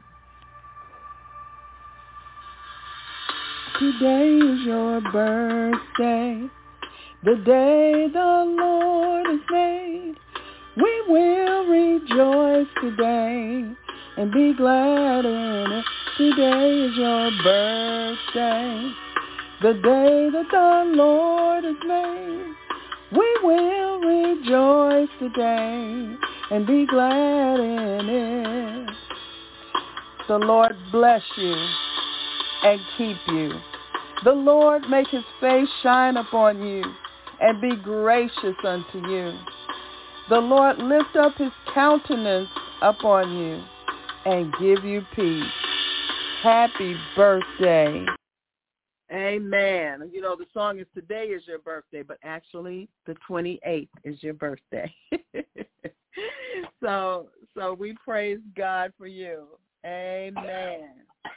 Speaker 3: Today is your birthday, the day the Lord has made. We will rejoice today and be glad in it. Today is your birthday, the day that the Lord has made. We will rejoice today and be glad in it. The Lord bless you and keep you. The Lord make his face shine upon you and be gracious unto you. The Lord lift up his countenance upon you and give you peace. Happy birthday. Amen. You know, the song is Today is Your Birthday, but actually the 28th is your birthday. So we praise God for you. Amen.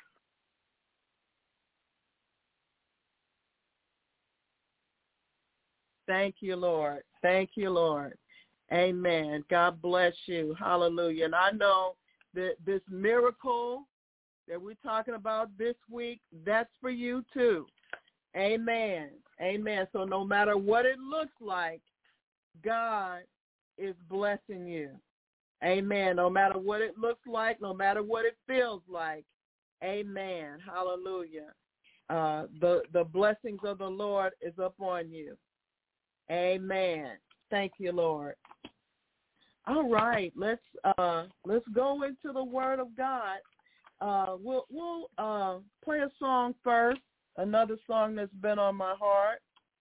Speaker 3: Thank you, Lord. Thank you, Lord. Amen. God bless you. Hallelujah. And I know that this miracle that we're talking about this week, that's for you too. Amen. Amen. So no matter what it looks like, God is blessing you. Amen. No matter what it looks like, no matter what it feels like. Amen. Hallelujah. The blessings of the Lord is upon you. Amen. Thank you, Lord. All right, let's go into the Word of God. We'll play a song first, another song that's been on my heart,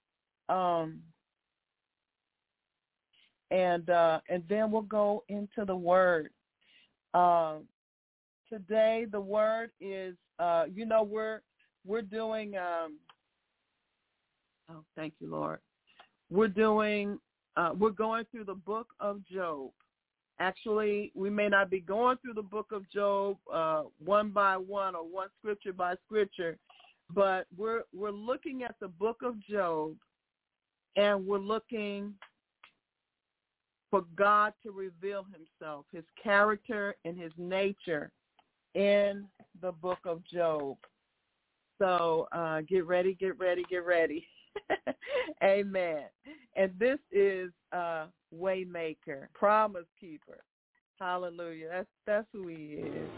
Speaker 3: and then we'll go into the Word. Today, the Word is, we're doing. Thank you, Lord. We're going through the book of Job. Actually, we may not be going through the book of Job one by one or one scripture by scripture, but we're looking at the book of Job, and we're looking for God to reveal himself, his character and his nature in the book of Job. So get ready. Amen. And this is Waymaker, Promise Keeper. Hallelujah. That's who he is.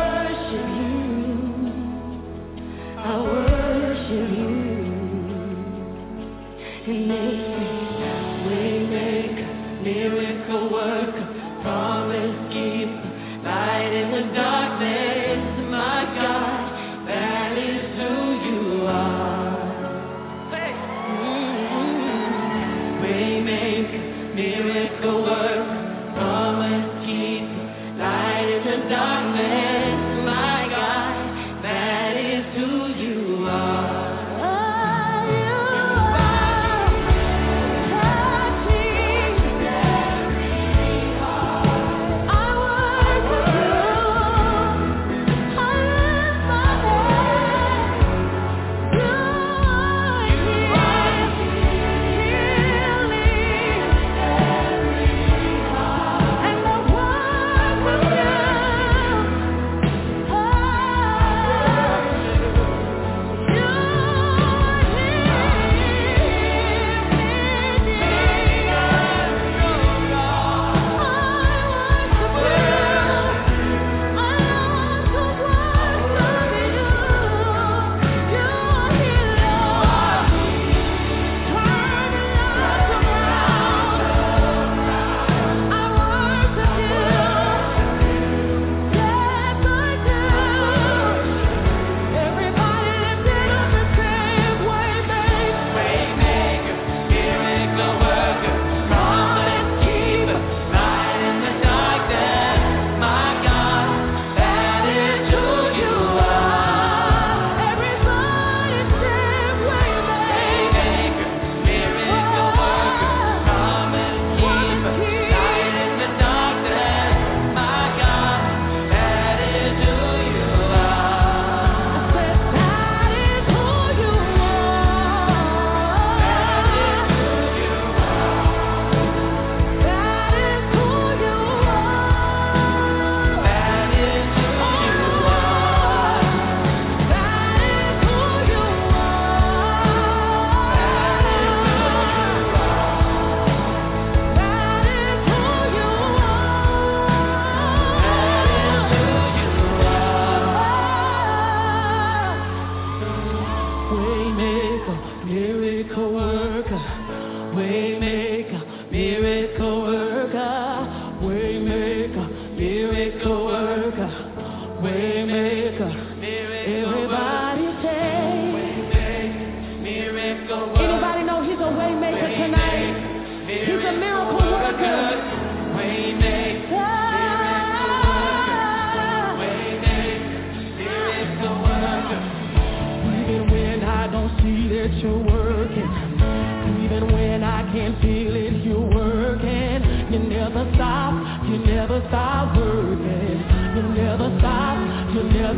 Speaker 6: I worship you.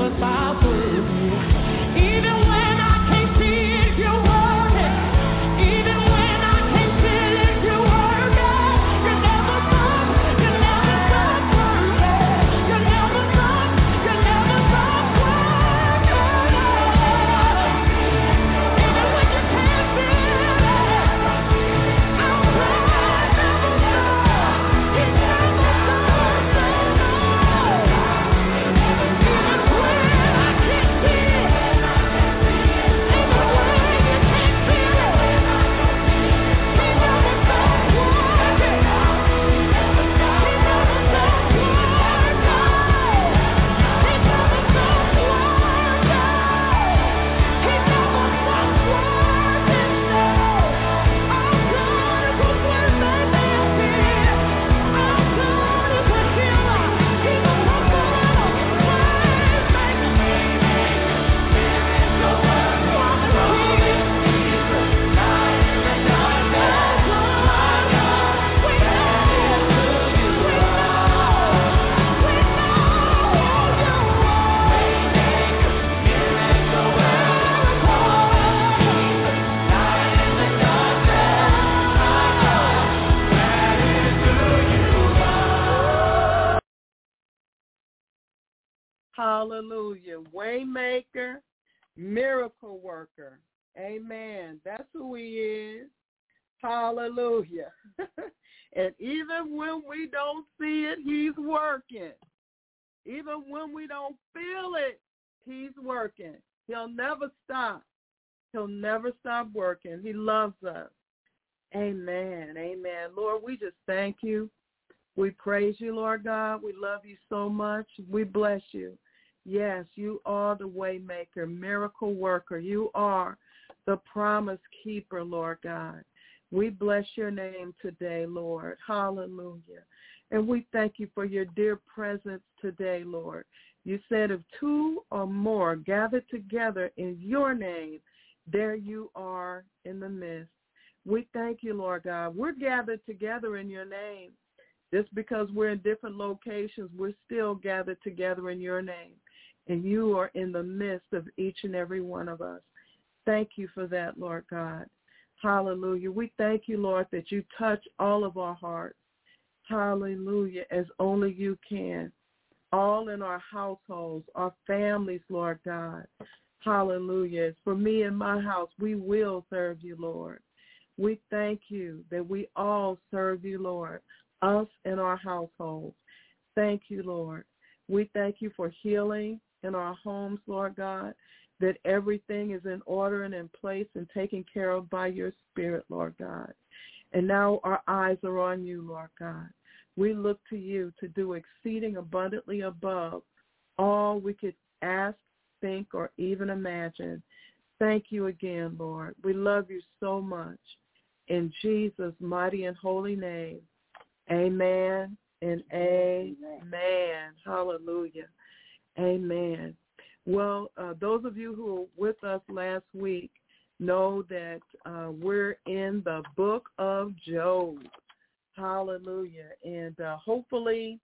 Speaker 5: never stop working. Even when I can't see it, you're working. Even when I can't feel it, you're working. You never stop working. You never stop working. Even when you can't feel it, I'll try never stop. You never stop, no, no. Even when I can't see it, even when you can't feel it, he never stops working. He never stops working. He never stops working. He never stops working. No, our God is a waymaker. Our God is a healer. He's a comforter,
Speaker 3: Hallelujah. Waymaker, miracle worker. Amen. That's who he is. Hallelujah. And even when we don't see it, he's working. Even when we don't feel it, he's working. He'll never stop. He'll never stop working. He loves us. Amen. Amen. Lord, we just thank you. We praise you, Lord God. We love you so much. We bless you. Yes, you are the way maker, miracle worker. You are the promise keeper, Lord God. We bless your name today, Lord. Hallelujah. And we thank you for your dear presence today, Lord. You said if two or more gathered together in your name, there you are in the midst. We thank you, Lord God. We're gathered together in your name. Just because we're in different locations, we're still gathered together in your name. And you are in the midst of each and every one of us. Thank you for that, Lord God. Hallelujah. We thank you, Lord, that you touch all of our hearts. Hallelujah, as only you can. All in our households, our families, Lord God. Hallelujah. As for me and my house, we will serve you, Lord. We thank you that we all serve you, Lord, us and our households. Thank you, Lord. We thank you for healing in our homes, Lord God, that everything is in order and in place and taken care of by your Spirit, Lord God. And now our eyes are on you, Lord God. We look to you to do exceeding abundantly above all we could ask, think, or even imagine. Thank you again, Lord. We love you so much. In Jesus' mighty and holy name, amen and amen. Hallelujah. Amen. Well, those of you who were with us last week know that we're in the book of Job. Hallelujah. And hopefully,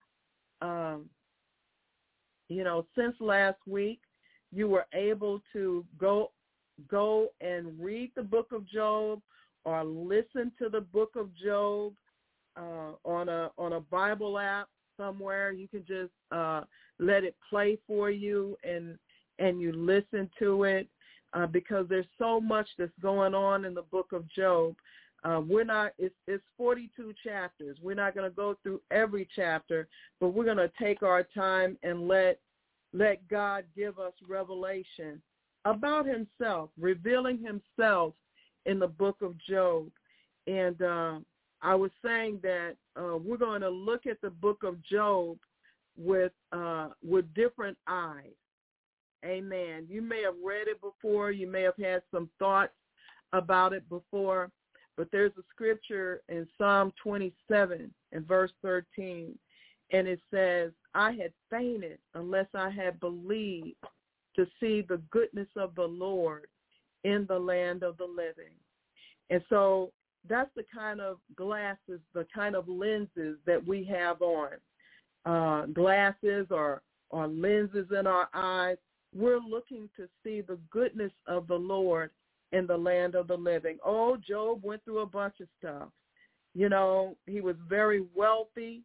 Speaker 3: since last week, you were able to go and read the book of Job or listen to the book of Job on a Bible app somewhere. You can just let it play for you and you listen to it because there's so much that's going on in the book of Job. It's 42 chapters. We're not going to go through every chapter, but we're going to take our time and let God give us revelation about himself, revealing himself in the book of Job. And I was saying that we're going to look at the book of Job with different eyes. Amen. You may have read it before. You may have had some thoughts about it before. But there's a scripture in Psalm 27 and verse 13, and it says, I had fainted unless I had believed to see the goodness of the Lord in the land of the living. And so that's the kind of glasses, the kind of lenses that we have on. Glasses or lenses in our eyes we're looking to see the goodness of the Lord in the land of the living. Oh, Job went through a bunch of stuff. You know, he was very wealthy.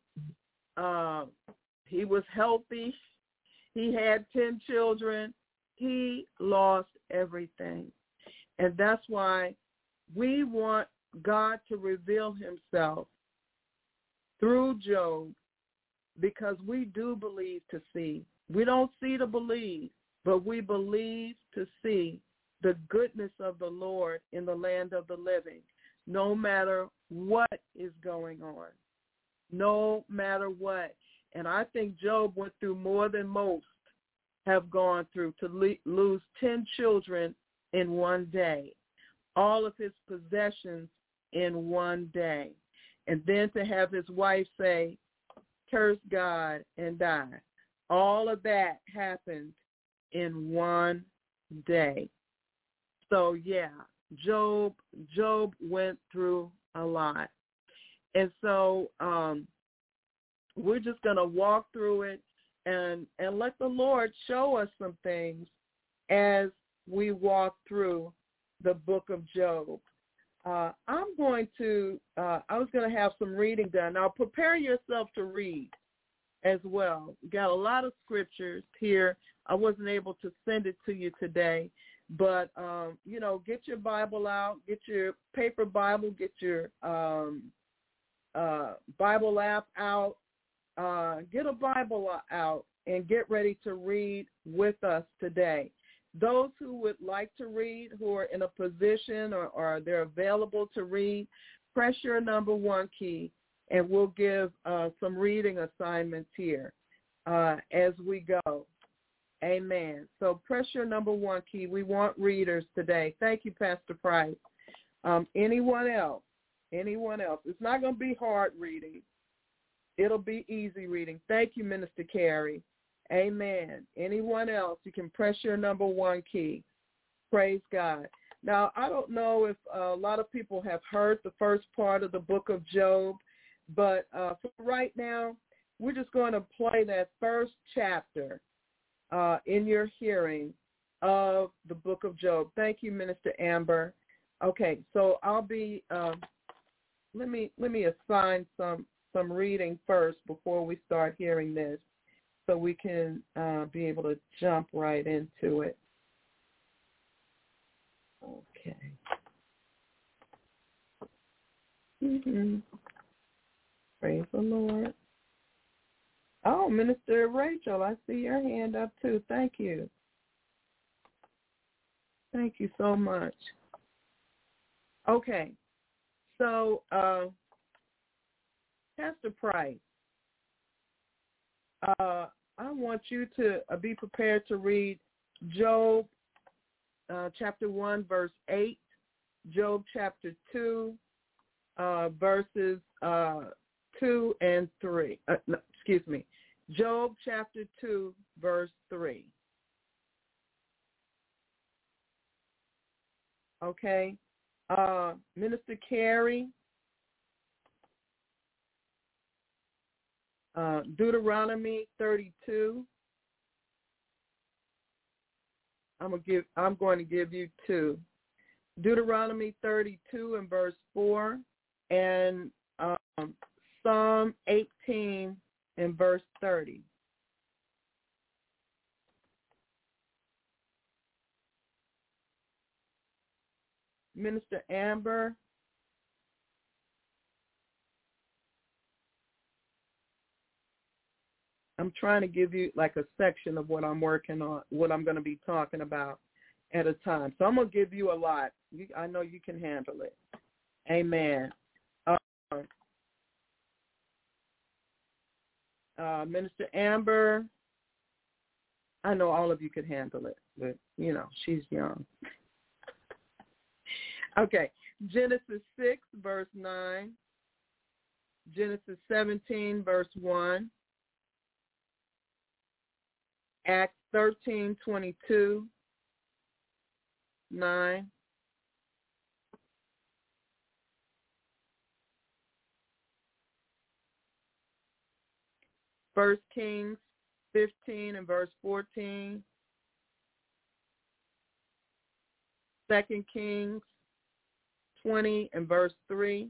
Speaker 3: He was healthy. He had 10 children. He lost everything. And that's why we want God to reveal himself through Job, because we do believe to see. We don't see to believe, but we believe to see the goodness of the Lord in the land of the living, no matter what is going on, no matter what. And I think Job went through more than most have gone through, to lose 10 children in one day, all of his possessions in one day, and then to have his wife say, curse God and die. All of that happened in one day. So, yeah, Job went through a lot. And so we're just going to walk through it and let the Lord show us some things as we walk through the book of Job. I was going to have some reading done. Now, prepare yourself to read as well. We got a lot of scriptures here. I wasn't able to send it to you today, but, get your Bible out, get your paper Bible, get your Bible app out, get a Bible out, and get ready to read with us today. Those who would like to read, who are in a position or they're available to read, press your number 1 key, and we'll give some reading assignments here as we go. Amen. So press your number 1 key. We want readers today. Thank you, Pastor Price. Anyone else? It's not going to be hard reading. It'll be easy reading. Thank you, Minister Carey. Amen. Anyone else? You can press your number 1 key. Praise God. Now, I don't know if a lot of people have heard the first part of the book of Job, but for right now, we're just going to play that first chapter in your hearing of the book of Job. Thank you, Minister Amber. Okay, so I'll be, let me assign some reading first before we start hearing this, so we can be able to jump right into it. Okay. Praise the Lord. Oh, Minister Rachel, I see your hand up too. Thank you. Thank you so much. Okay. So, Pastor Price, I want you to be prepared to read Job chapter 1, verse 8, Job chapter 2, verses 2 and 3. Job chapter 2, verse 3. Okay. Minister Carey, Deuteronomy 32. I'm going to give you 2. Deuteronomy 32 and verse 4, and Psalm 18 and verse 30. Minister Amber, I'm trying to give you like a section of what I'm working on, what I'm going to be talking about at a time. So I'm going to give you a lot. I know you can handle it. Amen. Minister Amber, I know all of you could handle it, but, she's young. Okay, Genesis 6, verse 9, Genesis 17, verse 1, Acts 13, 22, 9, First Kings 15 and verse 14, 2 Kings 20 and verse 3,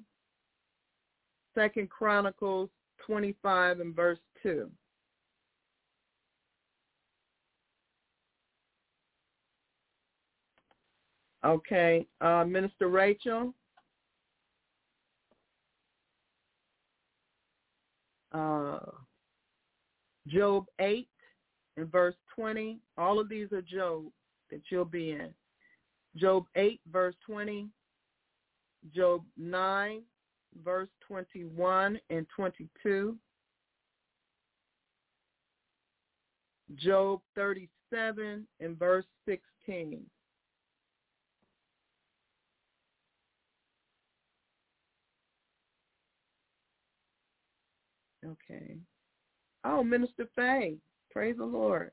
Speaker 3: 2 Chronicles 25 and verse 2. Okay, Minister Rachel. Job 8 and verse 20. All of these are Job that you'll be in. Job 8 verse 20. Job 9 verse 21 and 22. Job 37 and verse 16. Okay. Oh, Minister Faye. Praise the Lord.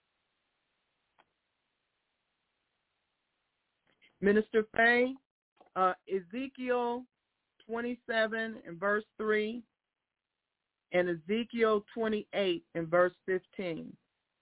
Speaker 3: Minister Faye, Ezekiel 27 and verse 3 and Ezekiel 28 and verse 15.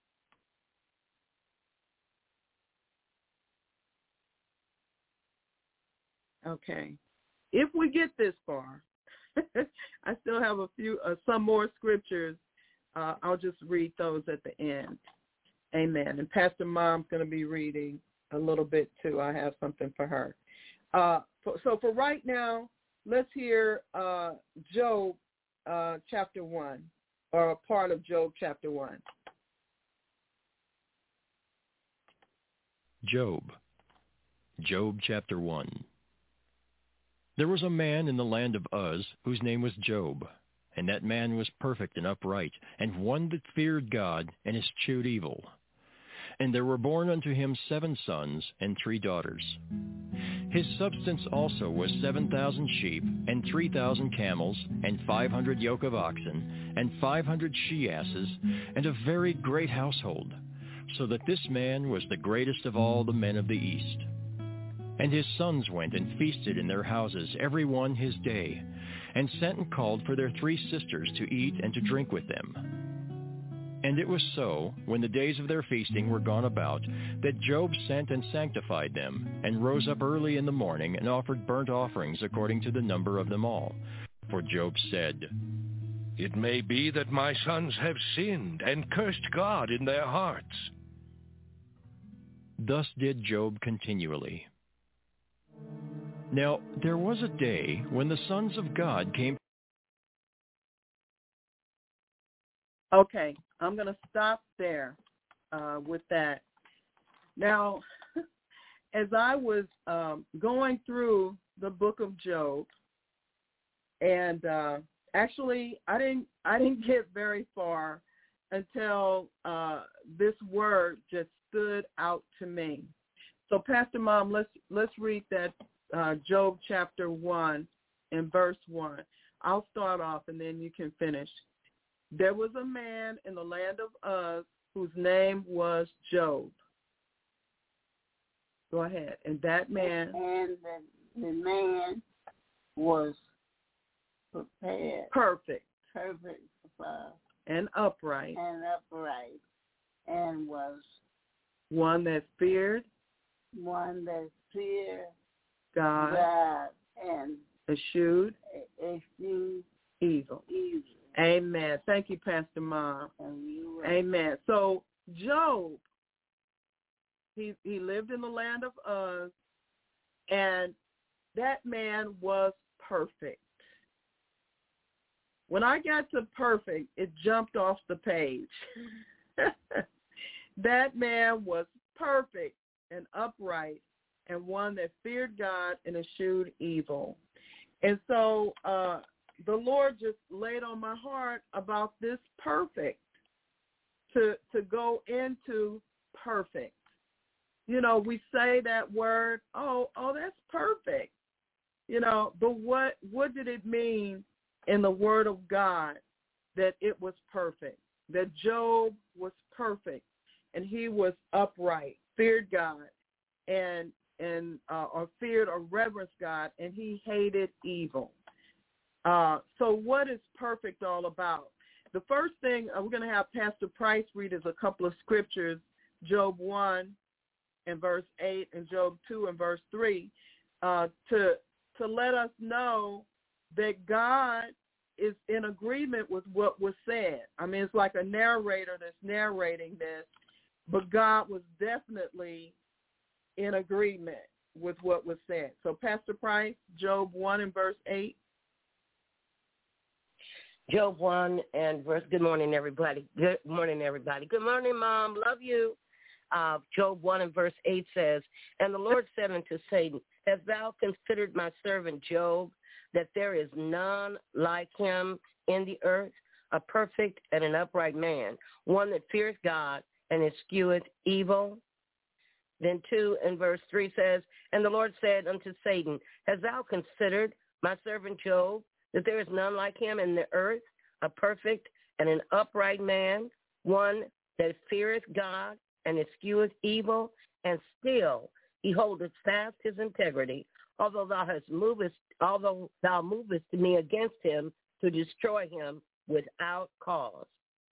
Speaker 3: Okay. If we get this far, I still have some more scriptures. I'll just read those at the end. Amen. And Pastor Mom's going to be reading a little bit too. I have something for her. So for right now, let's hear Job chapter 1, or a part of Job chapter 1.
Speaker 6: Job chapter 1. There was a man in the land of Uz whose name was Job, and that man was perfect and upright, and one that feared God and eschewed evil. And there were born unto him 7 sons and 3 daughters. His substance also was 7,000 sheep, and 3,000 camels, and 500 yoke of oxen, and 500 she-asses, and a very great household, so that this man was the greatest of all the men of the East. And his sons went and feasted in their houses, every one his day, and sent and called for their 3 sisters to eat and to drink with them. And it was so, when the days of their feasting were gone about, that Job sent and sanctified them, and rose up early in the morning, and offered burnt offerings according to the number of them all. For Job said,
Speaker 7: It may be that my sons have sinned, and cursed God in their hearts.
Speaker 6: Thus did Job continually. Now there was a day when the sons of God came.
Speaker 3: Okay, I'm going to stop there with that. Now, as I was going through the book of Job, and actually I didn't get very far until this word just stood out to me. So, Pastor Mom, let's read that Job chapter 1 and verse 1. I'll start off and then you can finish. There was a man in the land of Uz whose name was Job. Go ahead. And that man.
Speaker 4: And the man was prepared.
Speaker 3: Perfect.
Speaker 4: And
Speaker 3: upright.
Speaker 4: And was
Speaker 3: one that feared God
Speaker 4: and
Speaker 3: eschewed evil. Amen. Thank you, Pastor Mom. Amen. So Job, he lived in the land of Uz, and that man was perfect. When I got to perfect, it jumped off the page. That man was perfect and upright, and one that feared God and eschewed evil. And so the Lord just laid on my heart about this perfect, to go into perfect. You know, we say that word, oh, that's perfect. You know, but what did it mean in the Word of God that it was perfect, that Job was perfect, and he was upright, feared God, or feared or reverenced God, and he hated evil. So what is perfect all about? The first thing we're going to have Pastor Price read is a couple of scriptures, Job 1, in verse 8 and Job 2 and verse 3 to let us know that God is in agreement with what was said. I mean, it's like a narrator that's narrating this, but God was definitely in agreement with what was said. So, Pastor Price, Job 1 and verse 8.
Speaker 8: Job 1 and verse, good morning, everybody. Good morning, everybody. Good morning, Mom. Love you. Job 1 and verse 8 says, and the Lord said unto Satan, hast thou considered my servant Job, that there is none like him in the earth, a perfect and an upright man, one that feareth God and escheweth evil? Then 2 and verse 3 says, and the Lord said unto Satan, hast thou considered my servant Job, that there is none like him in the earth, a perfect and an upright man, one that feareth God and escheweth evil, and still he holdeth fast his integrity, although thou movest me against him to destroy him without cause.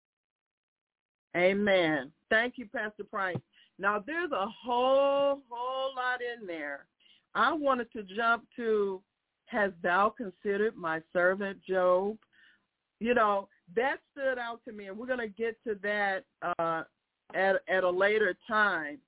Speaker 3: Amen. Thank you, Pastor Price. Now, there's a whole lot in there. I wanted to jump to, hast thou considered my servant Job? You know, that stood out to me, and we're going to get to that at a later time.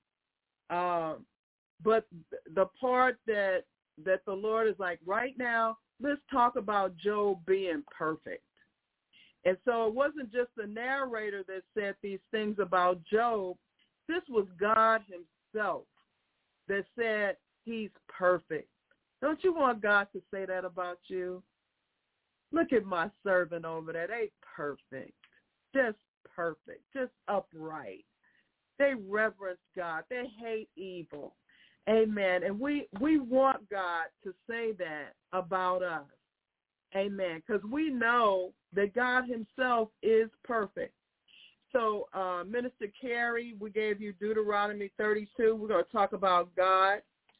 Speaker 3: But the part that the Lord is like, right now, let's talk about Job being perfect. And so it wasn't just the narrator that said these things about Job. This was God himself that said he's perfect. Don't you want God to say that about you? Look at my servant over there. They perfect, just upright. They reverence God. They hate evil. Amen. And we want God to say that about us. Amen. Because we know that God himself is perfect. So, Minister Carey, we gave you Deuteronomy 32. We're going to talk about God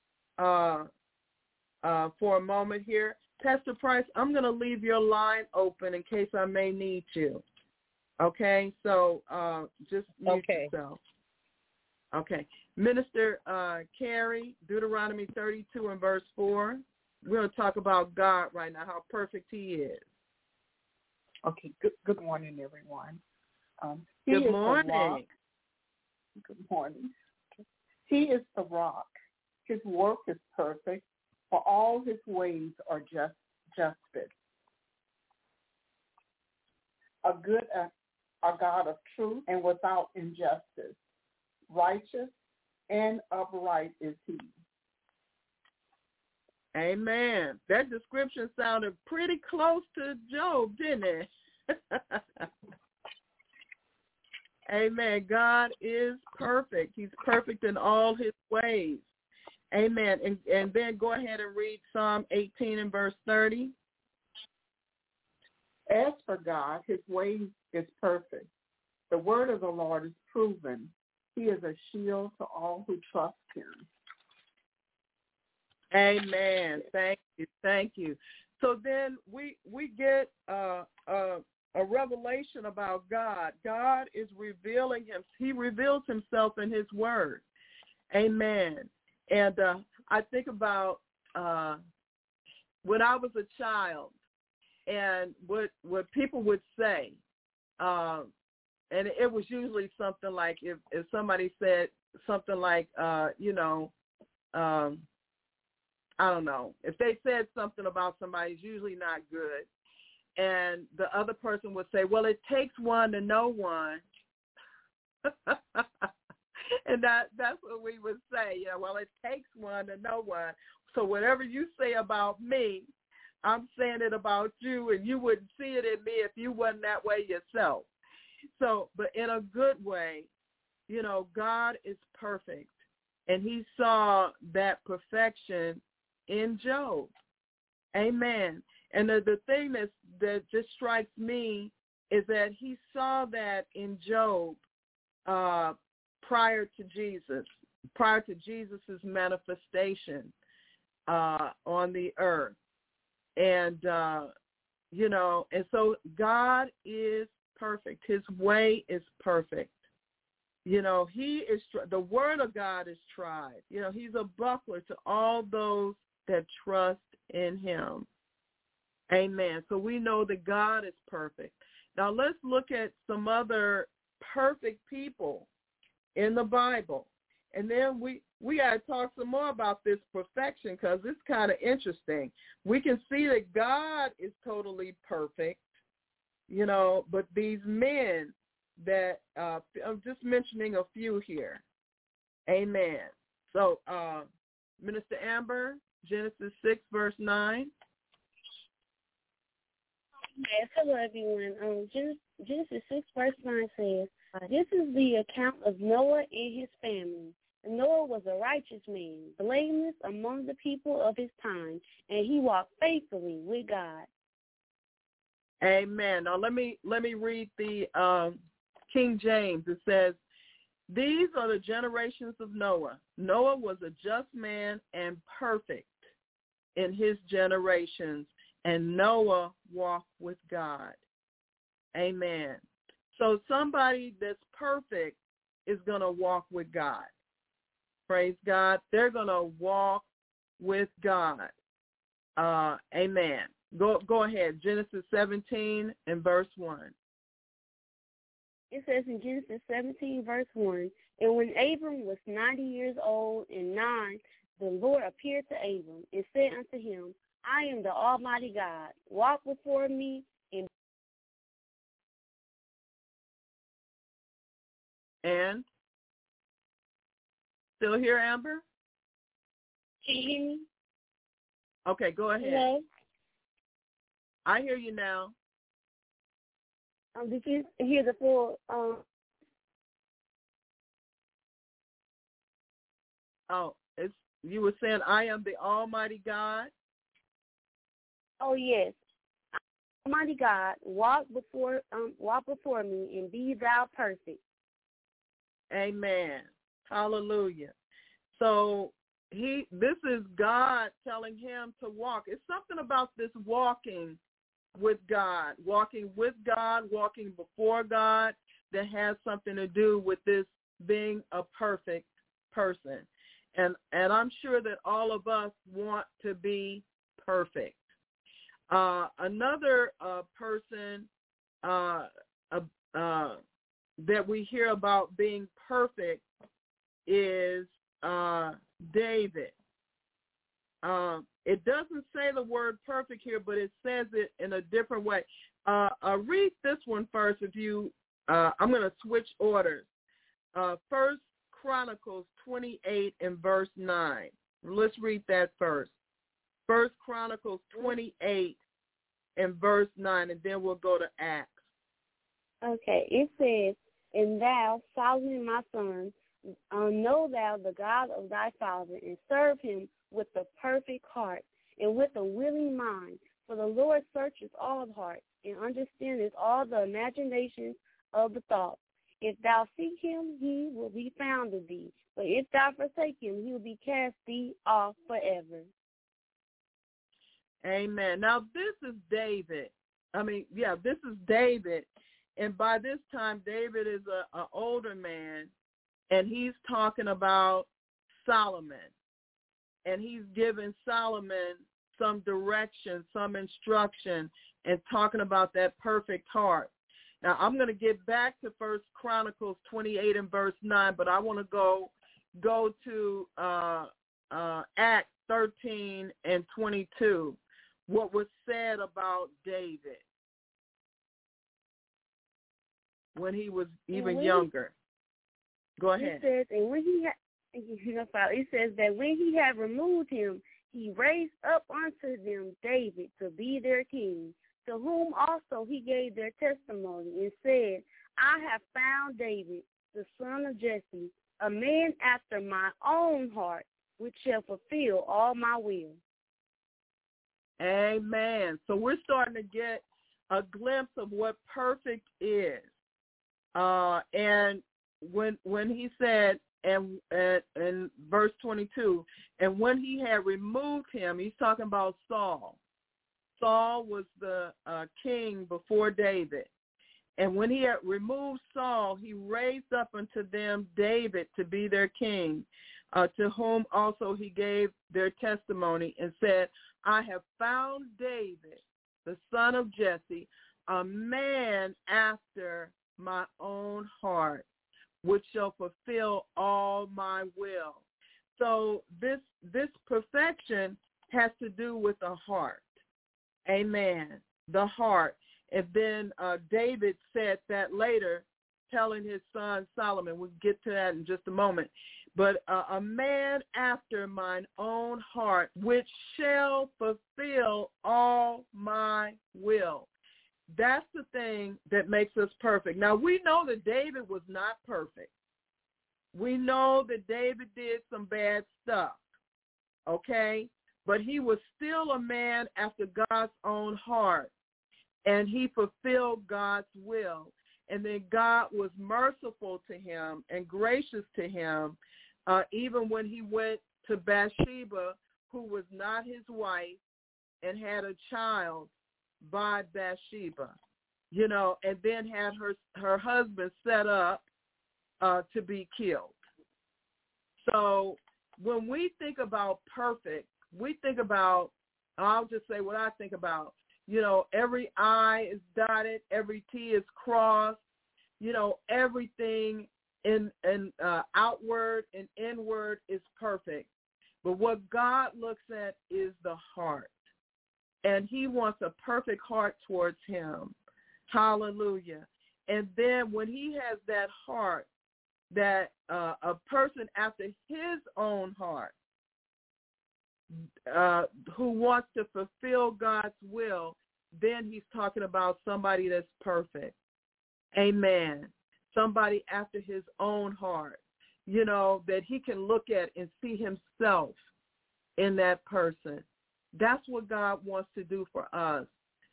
Speaker 3: for a moment here. Pastor Price, I'm going to leave your line open in case I may need you. Okay? So just mute yourself. Okay. Minister Carey, Deuteronomy 32 and verse 4. We're going to talk about God right now, how perfect he is.
Speaker 9: Okay. Good morning, everyone.
Speaker 3: Good morning.
Speaker 9: Good morning. He is the rock. His work is perfect, for all his ways are justice. A God of truth and without injustice. Righteous and upright is he.
Speaker 3: Amen. That description sounded pretty close to Job, didn't it? Amen. God is perfect. He's perfect in all his ways. Amen. And then go ahead and read Psalm 18 and verse 30.
Speaker 9: As for God, his way is perfect. The word of the Lord is proven. He is a shield to all who trust him.
Speaker 3: Amen. Thank you. Thank you. So then we get a revelation about God. God is revealing him. He reveals himself in his word. Amen. And I think about when I was a child and what people would say, and it was usually something like if somebody said something like, I don't know. If they said something about somebody, it's usually not good. And the other person would say, well, it takes one to know one. And that's what we would say. Well, it takes one to know one. So whatever you say about me, I'm saying it about you, and you wouldn't see it in me if you wasn't that way yourself. So, but in a good way, God is perfect. And he saw that perfection in Job. Amen. And the thing that just strikes me is that he saw that in Job prior to Jesus' manifestation on the earth. And, and so God is perfect. His way is perfect. You know, the word of God is tried. You know, he's a buckler to all those that trust in him. Amen. So we know that God is perfect. Now let's look at some other perfect people in the Bible. And then we got to talk some more about this perfection, because it's kind of interesting. We can see that God is totally perfect, you know, but these men that I'm just mentioning a few here. Amen. So, Minister Amber, Genesis 6, verse 9.
Speaker 10: Yes, hello everyone. Genesis 6, verse 9 says, "This is the account of Noah and his family. Noah was a righteous man, blameless among the people of his time, and he walked faithfully with God."
Speaker 3: Amen. Now let me read the King James. It says, "These are the generations of Noah. Noah was a just man and perfect in his generations, and Noah walked with God." Amen. So somebody that's perfect is going to walk with God. Praise God. They're going to walk with God. Amen. Go ahead. Genesis 17 and verse 1.
Speaker 10: It says in Genesis 17, verse 1, "And when Abram was 90 years old and 9, the Lord appeared to Abram and said unto him, I am the Almighty God. Walk before me
Speaker 3: and still here, Amber?
Speaker 10: Can you hear me?
Speaker 3: Okay, go ahead.
Speaker 10: Hello?
Speaker 3: I hear you now.
Speaker 10: Did you hear the full?
Speaker 3: You were saying, I am the Almighty God?
Speaker 10: Oh yes, Almighty God, walk before me and be thou perfect.
Speaker 3: Amen. Hallelujah. So this is God telling him to walk. It's something about this walking with God, walking before God, that has something to do with this being a perfect person. And I'm sure that all of us want to be perfect. Another person that we hear about being perfect is David. It doesn't say the word perfect here, but it says it in a different way. Read this one first. I'm going to switch orders. First Chronicles 28 and verse 9. Let's read that first. First Chronicles 28 and verse 9, and then we'll go to Acts.
Speaker 10: Okay, it says, "And thou, Solomon my son, know thou the God of thy father, and serve him with a perfect heart and with a willing mind. For the Lord searches all the hearts and understandeth all the imaginations of the thoughts. If thou seek him, he will be found of thee. But if thou forsake him, he will be cast thee off forever."
Speaker 3: Amen. Now, this is David. This is David. And by this time, David is an older man, and he's talking about Solomon. And he's giving Solomon some direction, some instruction, and talking about that perfect heart. Now, I'm going to get back to First Chronicles 28 and verse 9, but I want to go to Acts 13 and 22, what was said about David when he was even younger. Go ahead.
Speaker 10: It says, and when it says that when he had removed him, he raised up unto them David to be their king, to whom also he gave their testimony, and said, I have found David, the son of Jesse, a man after my own heart, which shall fulfill all my will.
Speaker 3: Amen. So we're starting to get a glimpse of what perfect is. And when he said, and verse 22, and when he had removed him, he's talking about Saul. Saul was the king before David. And when he had removed Saul, he raised up unto them David to be their king, to whom also he gave their testimony and said, I have found David, the son of Jesse, a man after my own heart, which shall fulfill all my will. So this perfection has to do with the heart. Amen. The heart. And then David said that later, telling his son Solomon. We'll get to that in just a moment. But a man after mine own heart, which shall fulfill all my will. That's the thing that makes us perfect. Now, we know that David was not perfect. We know that David did some bad stuff, okay? But he was still a man after God's own heart, and he fulfilled God's will. And then God was merciful to him and gracious to him, even when he went to Bathsheba, who was not his wife, and had a child by Bathsheba, and then had her husband set up to be killed. So when we think about perfect, we think about, I'll just say what I think about, every I is dotted, every T is crossed, everything in outward and inward is perfect. But what God looks at is the heart. And he wants a perfect heart towards him. Hallelujah. And then when he has that heart, that a person after his own heart, who wants to fulfill God's will, then he's talking about somebody that's perfect. Amen. Somebody after his own heart, that he can look at and see himself in that person. That's what God wants to do for us.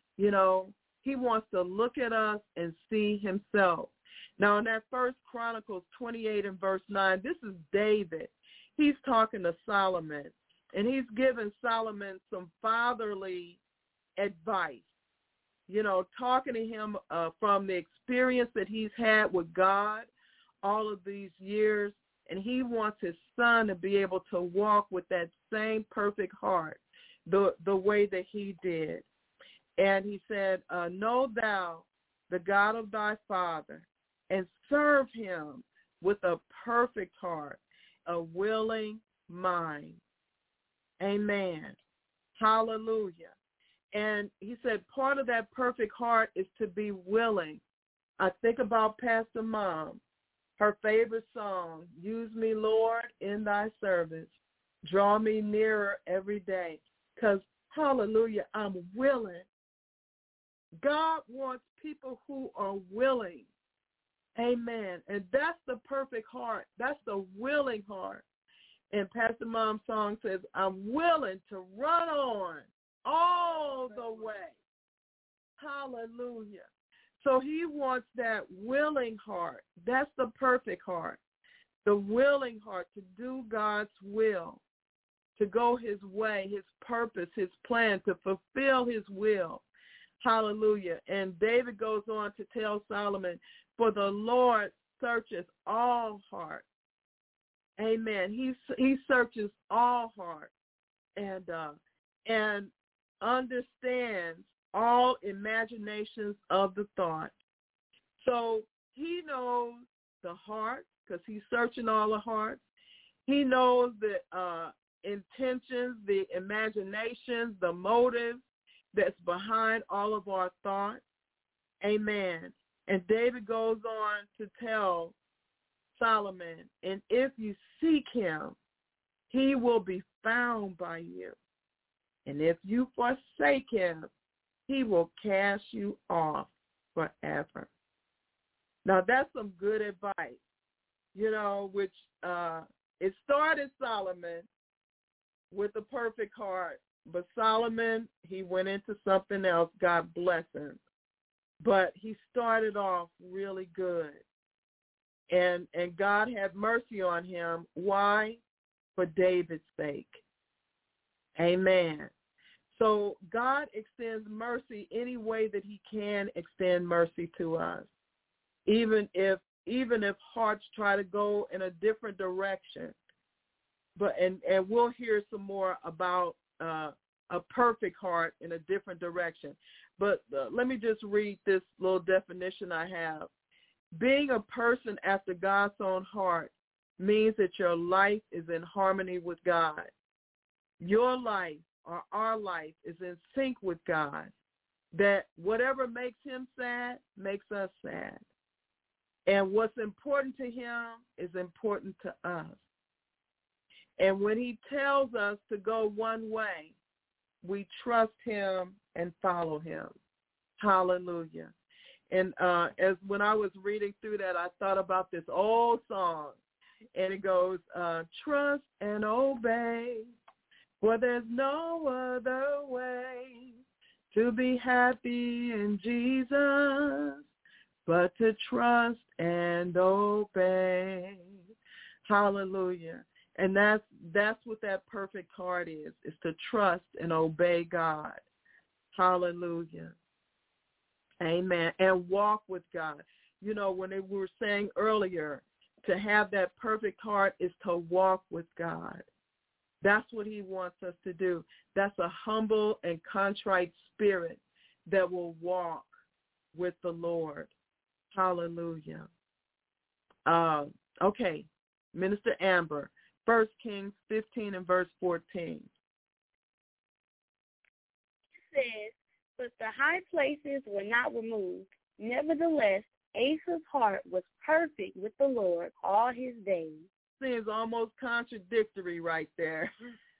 Speaker 3: He wants to look at us and see himself. Now, in that First Chronicles 28 and verse 9, this is David. He's talking to Solomon, and he's giving Solomon some fatherly advice, talking to him from the experience that he's had with God all of these years, and he wants his son to be able to walk with that same perfect heart, the way that he did. And he said, know thou the God of thy father, and serve him with a perfect heart, a willing mind. Amen. Hallelujah. And he said part of that perfect heart is to be willing. I think about Pastor Mom, her favorite song, Use Me, Lord, in thy service. Draw me nearer every day. Because, hallelujah, I'm willing. God wants people who are willing. Amen. And that's the perfect heart. That's the willing heart. And Pastor Mom's song says, I'm willing to run on all the way. Hallelujah. So he wants that willing heart. That's the perfect heart. The willing heart to do God's will, to go his way, his purpose, his plan, to fulfill his will. Hallelujah. And David goes on to tell Solomon, for the Lord searcheth all hearts. Amen. He searches all hearts and understands all imaginations of the thought. So he knows the heart because he's searching all the hearts. He knows the intentions, the imaginations, the motives that's behind all of our thoughts. Amen. And David goes on to tell Solomon, and if you seek him, he will be found by you. And if you forsake him, he will cast you off forever. Now, that's some good advice, which it started Solomon with a perfect heart. But Solomon, he went into something else. God bless him. But he started off really good. And God had mercy on him. Why? For David's sake. Amen. So God extends mercy any way that he can extend mercy to us, even if hearts try to go in a different direction. But and we'll hear some more about a perfect heart in a different direction. But let me just read this little definition I have. Being a person after God's own heart means that your life is in harmony with God. Your life or our life is in sync with God, that whatever makes him sad makes us sad. And what's important to him is important to us. And when he tells us to go one way, we trust him and follow him. Hallelujah. And as when I was reading through that, I thought about this old song. And it goes, trust and obey, for there's no other way to be happy in Jesus but to trust and obey. Hallelujah. And that's what that perfect heart is to trust and obey God. Hallelujah. Amen. And walk with God. You know, when we were saying earlier, to have that perfect heart is to walk with God. That's what he wants us to do. That's a humble and contrite spirit that will walk with the Lord. Hallelujah. Okay, Minister Amber, 1 Kings 15 and verse 14.
Speaker 10: It says, but the high places were not removed. Nevertheless, Asa's heart was perfect with the Lord all his days.
Speaker 3: Seems almost contradictory right there.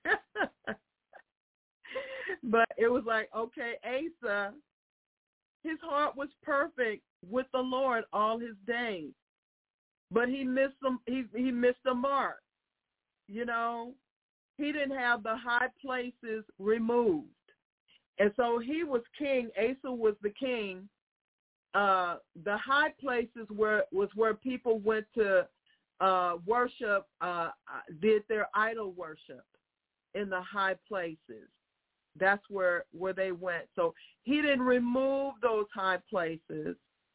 Speaker 3: But it was like, okay, Asa, his heart was perfect with the Lord all his days. But he missed he missed the mark. You know, he didn't have the high places removed. And so he was king. Asa was the king. The high places was where people went to worship, did their idol worship in the high places. That's where they went. So he didn't remove those high places.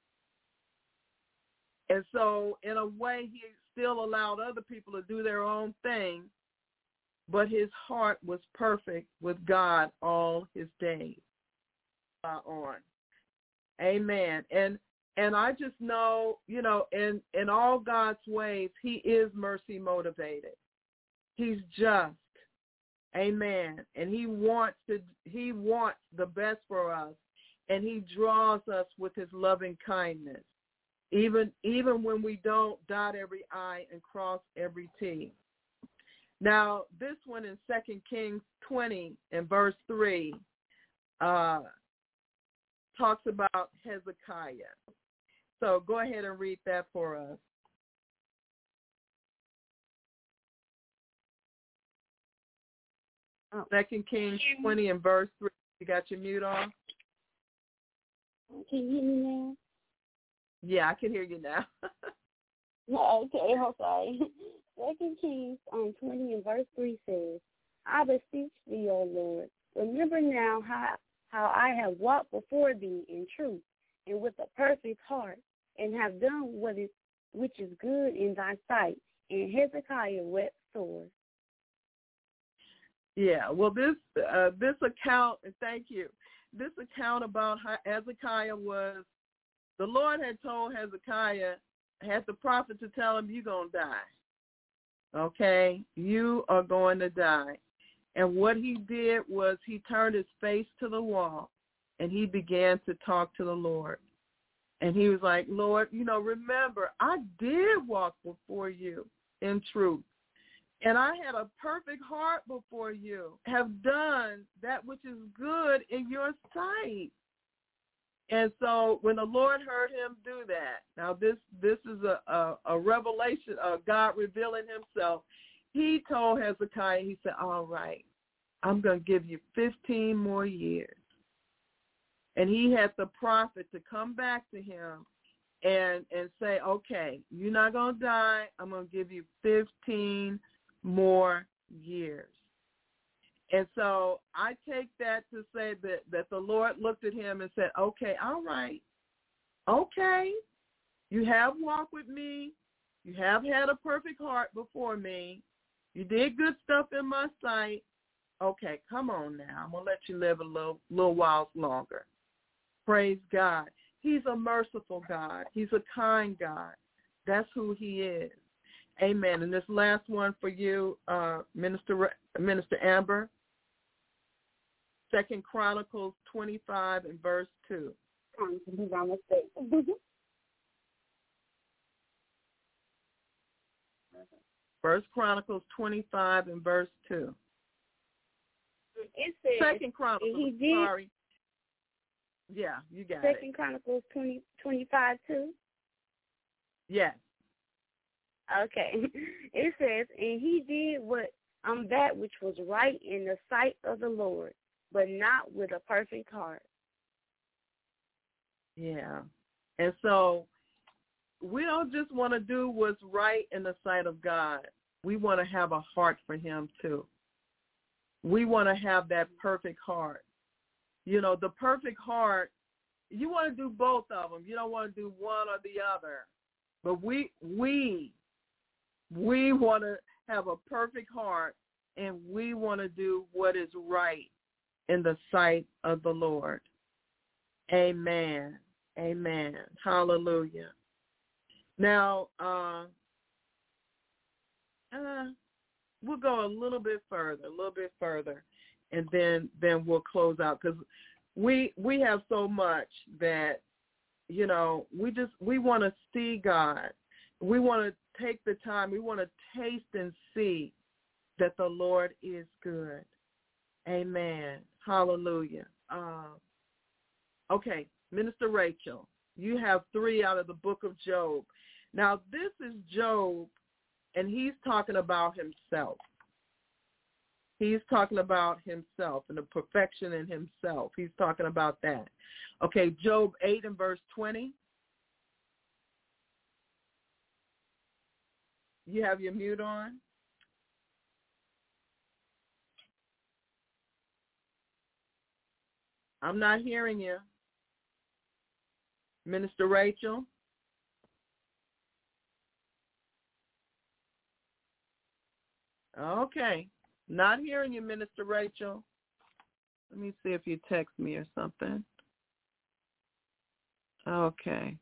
Speaker 3: And so in a way, he still allowed other people to do their own thing, but his heart was perfect with God all his days on. Amen. And I just know, you know, in all God's ways, he is mercy motivated. He's just. Amen. And he wants the best for us, and he draws us with his loving kindness, even when we don't dot every I and cross every T. Now, this one in 2 Kings 20 and verse 3 talks about Hezekiah. So go ahead and read that for us. Oh. 2 Kings 20 and verse 3. You got your mute off?
Speaker 10: Can you hear me now?
Speaker 3: Yeah, I can hear you now.
Speaker 10: Okay, I'm sorry. 2 Kings 20 and verse 3 says, I beseech thee, O Lord, remember now how I have walked before thee in truth and with a perfect heart, and have done which is good in thy sight. And Hezekiah wept sore.
Speaker 3: Yeah, well, this account, and thank you, this account about how Hezekiah was, the Lord had told Hezekiah, had the prophet to tell him, you're going to die. Okay? You are going to die. And what he did was he turned his face to the wall, and he began to talk to the Lord. And he was like, Lord, you know, remember, I did walk before you in truth. And I had a perfect heart before you, have done that which is good in your sight. And so when the Lord heard him do that, now this is a revelation of God revealing himself. He told Hezekiah, he said, all right, I'm going to give you 15 more years. And he had the prophet to come back to him and say, okay, you're not going to die. I'm going to give you 15 more years. And so I take that to say that the Lord looked at him and said, okay, all right, okay, you have walked with me. You have had a perfect heart before me. You did good stuff in my sight. Okay, come on now. I'm going to let you live a little while longer. Praise God. He's a merciful God. He's a kind God. That's who he is. Amen. And this last one for you, Minister Amber, 2 Chronicles 25 and verse 2. 1 Chronicles 25 and verse 2.
Speaker 10: It says,
Speaker 3: 2 Chronicles, sorry. Yeah, you got
Speaker 10: 2 Chronicles 25 2?
Speaker 3: Yes.
Speaker 10: Okay. It says, and he did that which was right in the sight of the Lord, but not with a perfect heart.
Speaker 3: Yeah. And so we don't just want to do what's right in the sight of God. We want to have a heart for him too. We want to have that perfect heart. You know, the perfect heart, you want to do both of them. You don't want to do one or the other. But we want to have a perfect heart, and we want to do what is right in the sight of the Lord. Amen. Amen. Hallelujah. Now, we'll go a little bit further, and then we'll close out, because we have so much that, you know, we want to see God. We want to take the time. We want to taste and see that the Lord is good. Amen. Hallelujah. Okay, Minister Rachel, you have 3 out of the book of Job. Now, this is Job, and he's talking about himself. He's talking about himself and the perfection in himself. He's talking about that. Okay, Job 8 and verse 20. You have your mute on? I'm not hearing you. Minister Rachel? Okay. Not hearing you, Minister Rachel. Let me see if you text me or something. Okay.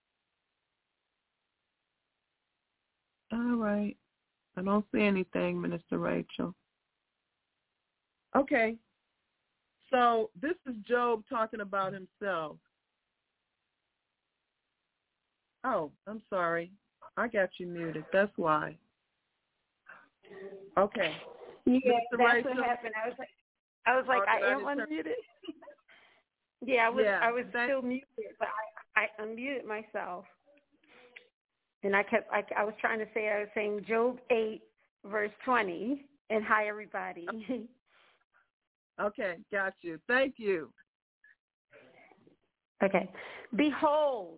Speaker 3: All right. I don't see anything, Minister Rachel. Okay. So this is Job talking about himself. Oh, I'm sorry. I got you muted. That's why. Okay.
Speaker 11: Yeah,
Speaker 3: Mr.
Speaker 11: that's
Speaker 3: Rachel.
Speaker 11: what happened. I was like, I am unmuted. Yeah, I was still muted, but I unmuted myself. And I was trying to say, I was saying Job 8, verse 20, and hi, everybody.
Speaker 3: Okay, got you. Thank you.
Speaker 11: Okay. Behold,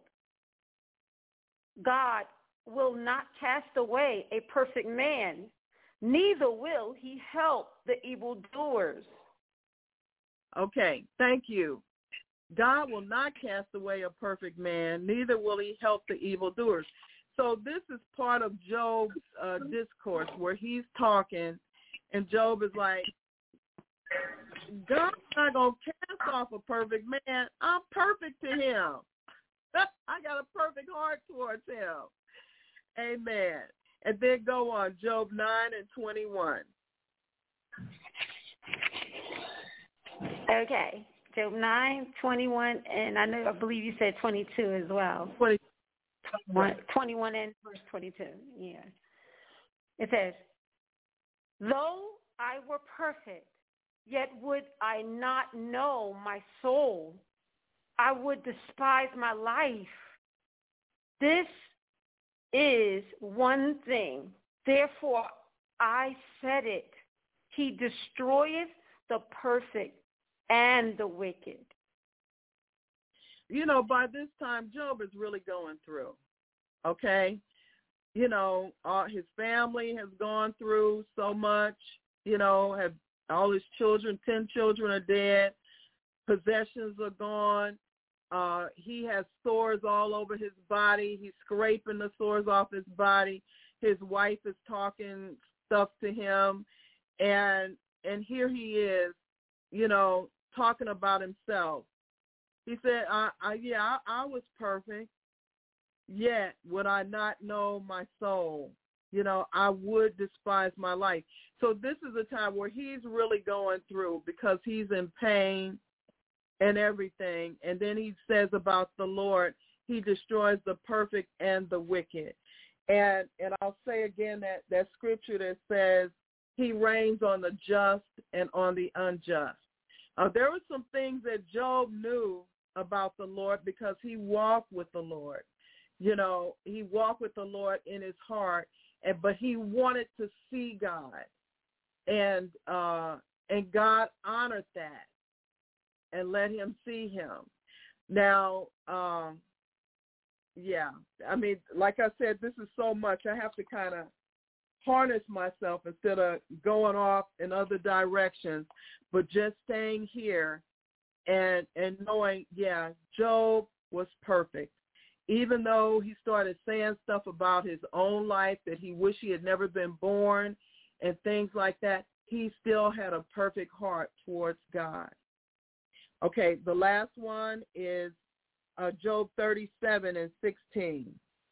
Speaker 11: God will not cast away a perfect man, neither will he help the evildoers.
Speaker 3: Okay, thank you. God will not cast away a perfect man, neither will he help the evildoers. So this is part of Job's discourse where he's talking, and Job is like, God's not going to cast off a perfect man. I'm perfect to him. I got a perfect heart towards him. Amen. And then go on, Job 9 and 21.
Speaker 11: Okay, Job 9, 21, and I believe you said 22 as well. 21 and verse 22, yeah. It says, though I were perfect, yet would I not know my soul. I would despise my life. This is one thing. Therefore, I said it. He destroyeth the perfect and the wicked.
Speaker 3: You know, by this time, Job is really going through, okay? You know, his family has gone through so much, you know, have All his children, 10 children are dead. Possessions are gone. He has sores all over his body. He's scraping the sores off his body. His wife is talking stuff to him. And here he is, talking about himself. He said, I was perfect, yet would I not know my soul. I would despise my life. So this is a time where he's really going through because he's in pain and everything. And then he says about the Lord, he destroys the perfect and the wicked. And I'll say again that scripture that says he reigns on the just and on the unjust. There were some things that Job knew about the Lord because he walked with the Lord. He walked with the Lord in his heart, but he wanted to see God. And God honored that and let him see him. Now, like I said, this is so much. I have to kind of harness myself instead of going off in other directions, but just staying here and knowing, Job was perfect. Even though he started saying stuff about his own life that he wished he had never been born and things like that, he still had a perfect heart towards God. Okay, the last one is Job 37:16.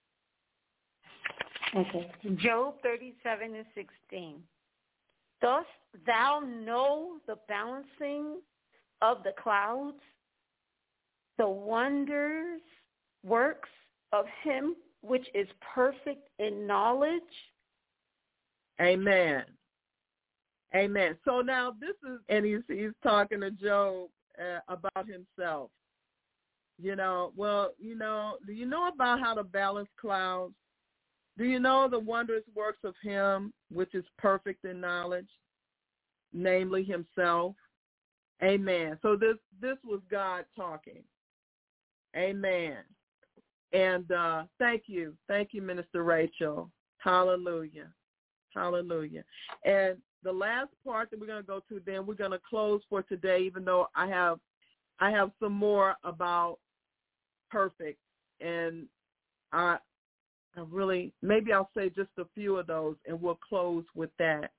Speaker 11: Okay, Job 37:16. Dost thou know the balancing of the clouds, the wonders, works of him which is perfect in knowledge?
Speaker 3: Amen. Amen. So now this is, and he's talking to Job about himself. Do you know about how to balance clouds? Do you know the wondrous works of him which is perfect in knowledge, namely himself? Amen. So this was God talking. Amen. And thank you, Minister Rachel. Hallelujah. Hallelujah. And the last part that we're going to go to, then we're going to close for today, even though I have some more about perfect. And I really, maybe I'll say just a few of those, and we'll close with that.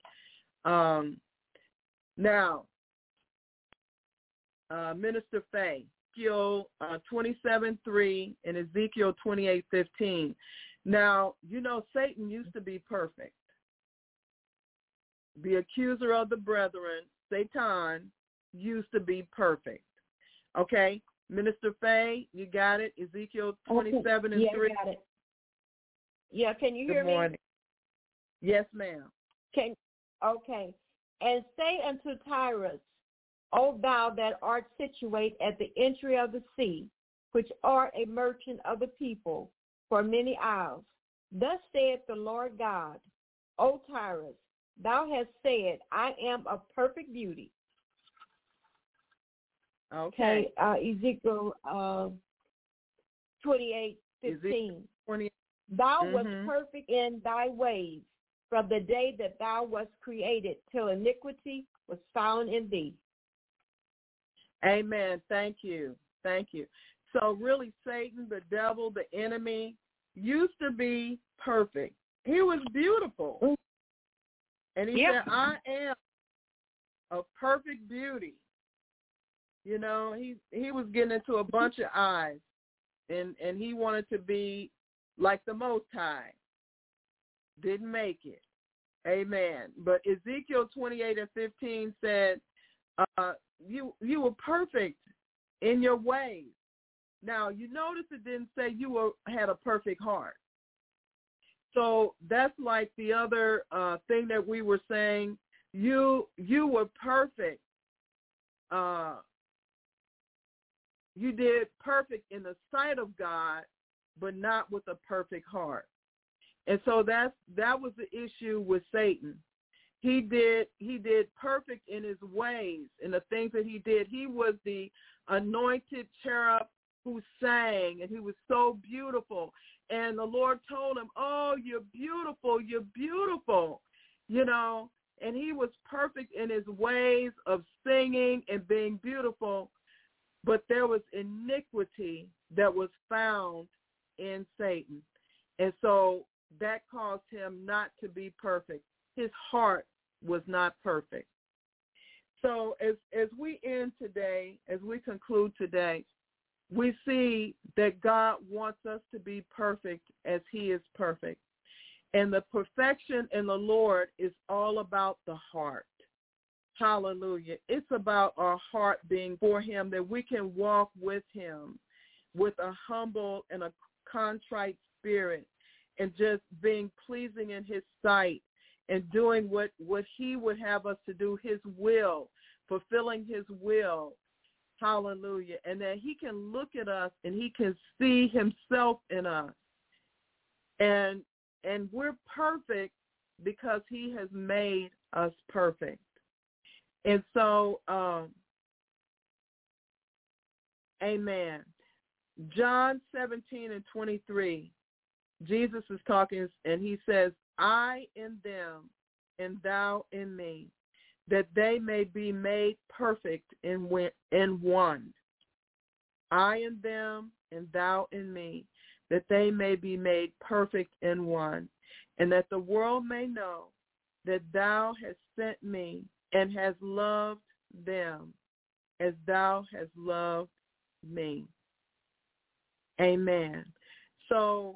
Speaker 3: Now, Minister Faye, Ezekiel 27:3 and Ezekiel 28:15. Now, Satan used to be perfect. The accuser of the brethren, Satan, used to be perfect. Okay, Minister Faye, you got it? Ezekiel 27:3.
Speaker 12: Yeah, I got it. Yeah, can you hear me?
Speaker 3: Yes, ma'am.
Speaker 12: Okay. And say unto Tyrus, O thou that art situate at the entry of the sea, which art a merchant of the people for many isles, thus saith the Lord God, O Tyrus, thou hast said, I am of perfect beauty.
Speaker 3: Okay.
Speaker 12: Ezekiel 28:15. Thou wast perfect in thy ways from the day that thou wast created till iniquity was found in thee.
Speaker 3: Amen. Thank you. Thank you. So really, Satan, the devil, the enemy, used to be perfect. He was beautiful. And he said, I am of perfect beauty. He was getting into a bunch of eyes, and he wanted to be like the Most High. Didn't make it. Amen. But Ezekiel 28:15 said, you were perfect in your ways. Now, you notice it didn't say you had a perfect heart. So that's like the other thing that we were saying. You were perfect. You did perfect in the sight of God, but not with a perfect heart. And so that was the issue with Satan. He did perfect in his ways, in the things that he did. He was the anointed cherub who sang, and he was so beautiful. And the Lord told him, oh, you're beautiful, you're beautiful, and he was perfect in his ways of singing and being beautiful, but there was iniquity that was found in Satan. And so that caused him not to be perfect. His heart was not perfect. So as we end today, as we conclude today, we see that God wants us to be perfect as he is perfect. And the perfection in the Lord is all about the heart. Hallelujah. It's about our heart being for him, that we can walk with him with a humble and a contrite spirit and just being pleasing in his sight and doing what he would have us to do, his will, fulfilling his will. Hallelujah. And that he can look at us and he can see himself in us. And we're perfect because he has made us perfect. And so, amen. John 17:23, Jesus is talking, and he says, I in them and thou in me, that they may be made perfect in one. I in them and thou in me, that they may be made perfect in one, and that the world may know that thou hast sent me and hast loved them as thou hast loved me. Amen. So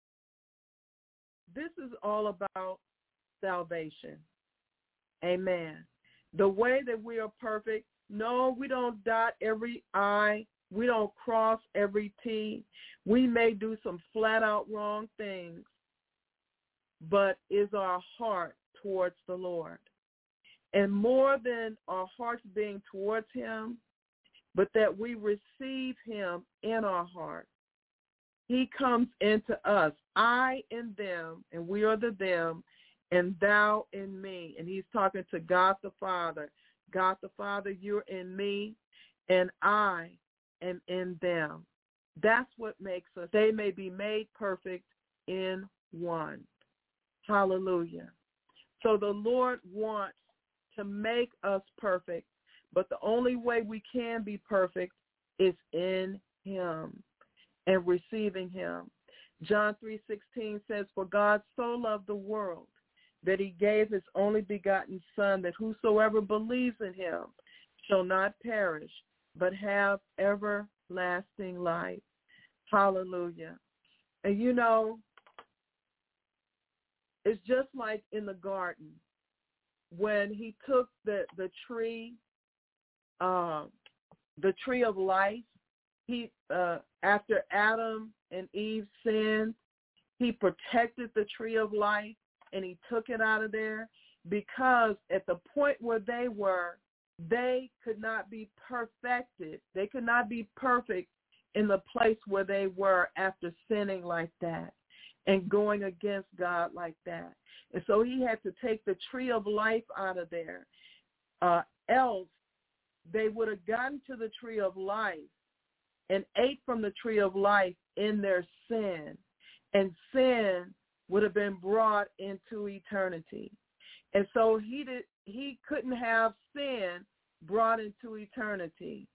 Speaker 3: this is all about salvation. Amen. The way that we are perfect, no, we don't dot every I. We don't cross every T. We may do some flat-out wrong things, but is our heart towards the Lord? And more than our hearts being towards him, but that we receive him in our heart. He comes into us, I in them, and we are the them, and thou in me. And he's talking to God the Father. God the Father, you're in me, and I am in them. That's what makes us. They may be made perfect in one. Hallelujah. So the Lord wants to make us perfect, but the only way we can be perfect is in him and receiving him. John 3:16 says, for God so loved the world that he gave his only begotten Son, that whosoever believes in him shall not perish, but have everlasting life. Hallelujah. And you know, it's just like in the garden when he took the tree of life. He after Adam and Eve sinned, he protected the tree of life and he took it out of there, because at the point where they were, they could not be perfected. They could not be perfect in the place where they were after sinning like that and going against God like that. And so he had to take the tree of life out of there. Else they would have gotten to the tree of life and ate from the tree of life in their sin, and sin would have been brought into eternity. And so he couldn't have sin brought into eternity.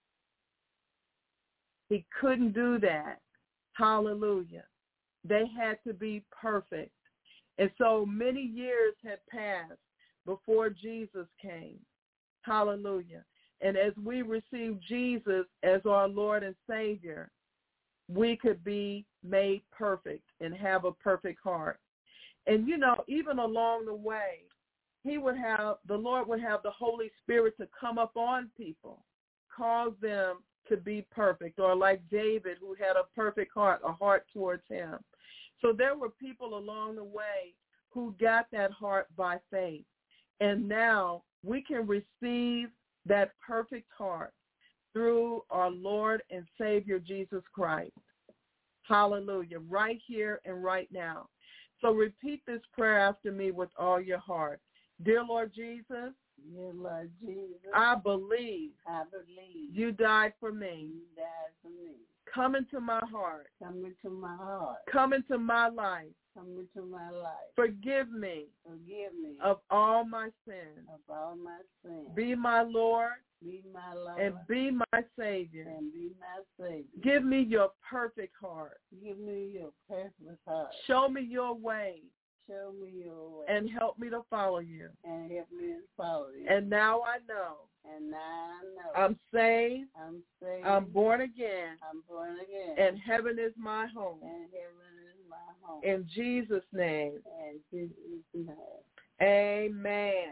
Speaker 3: He couldn't do that. Hallelujah. They had to be perfect. And so many years had passed before Jesus came. Hallelujah. And as we receive Jesus as our Lord and Savior, we could be made perfect and have a perfect heart. And, you know, even along the way, the Lord would have the Holy Spirit to come up on people, cause them to be perfect, or like David, who had a perfect heart, a heart towards him. So there were people along the way who got that heart by faith. And now we can receive that perfect heart through our Lord and Savior, Jesus Christ. Hallelujah. Right here and right now. So repeat this prayer after me with all your heart. Dear Lord Jesus,
Speaker 4: Dear Lord Jesus,
Speaker 3: I believe you died for me.
Speaker 4: You died for me.
Speaker 3: Come into my heart.
Speaker 4: Come into my heart.
Speaker 3: Come into my life.
Speaker 4: Come into my life.
Speaker 3: Forgive me.
Speaker 4: Forgive me
Speaker 3: of all my sins.
Speaker 4: Of all my sins.
Speaker 3: Be my Lord.
Speaker 4: Be my Lord.
Speaker 3: And be my Savior.
Speaker 4: And be my Savior.
Speaker 3: Give me your perfect heart.
Speaker 4: Give me your perfect heart.
Speaker 3: Show me your way.
Speaker 4: Show me your way.
Speaker 3: And help me to follow you.
Speaker 4: And help me to follow you.
Speaker 3: And now I know.
Speaker 4: And now I know.
Speaker 3: I'm saved.
Speaker 4: I'm saved.
Speaker 3: I'm born again.
Speaker 4: I'm born again.
Speaker 3: And heaven is my home.
Speaker 4: And heaven is my home.
Speaker 3: In Jesus' name.
Speaker 4: In Jesus' name.
Speaker 3: Amen.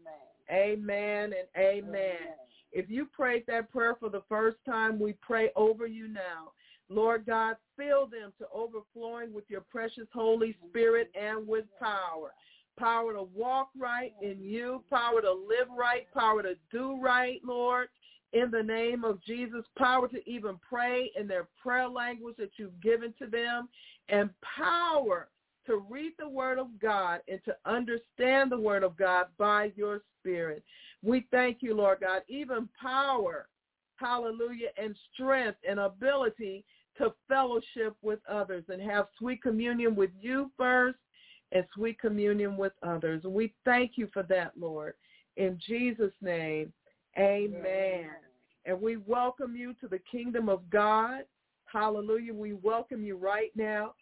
Speaker 3: Amen and amen.
Speaker 4: Amen.
Speaker 3: If you prayed that prayer for the first time, we pray over you now. Lord God, fill them to overflowing with your precious Holy Spirit and with power. Power to walk right in you, power to live right, power to do right, Lord, in the name of Jesus, power to even pray in their prayer language that you've given to them, and power to read the Word of God and to understand the Word of God by your Spirit. We thank you, Lord God, even power, hallelujah, and strength and ability to fellowship with others and have sweet communion with you first and sweet communion with others. And we thank you for that, Lord. In Jesus' name, amen. And we welcome you to the kingdom of God. Hallelujah. We welcome you right now,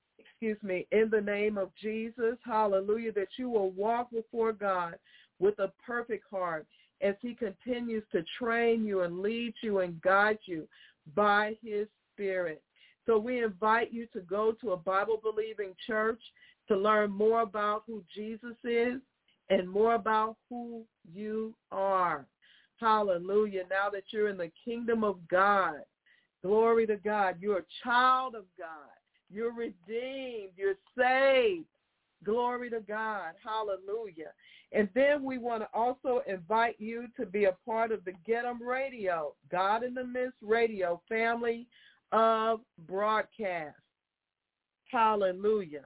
Speaker 3: in the name of Jesus. Hallelujah, that you will walk before God with a perfect heart as he continues to train you and lead you and guide you by his Spirit. So we invite you to go to a Bible-believing church to learn more about who Jesus is and more about who you are. Hallelujah. Now that you're in the kingdom of God, glory to God. You're a child of God. You're redeemed. You're saved. Glory to God. Hallelujah. And then we want to also invite you to be a part of the Get 'em Radio, God in the Midst Radio family of broadcast. Hallelujah.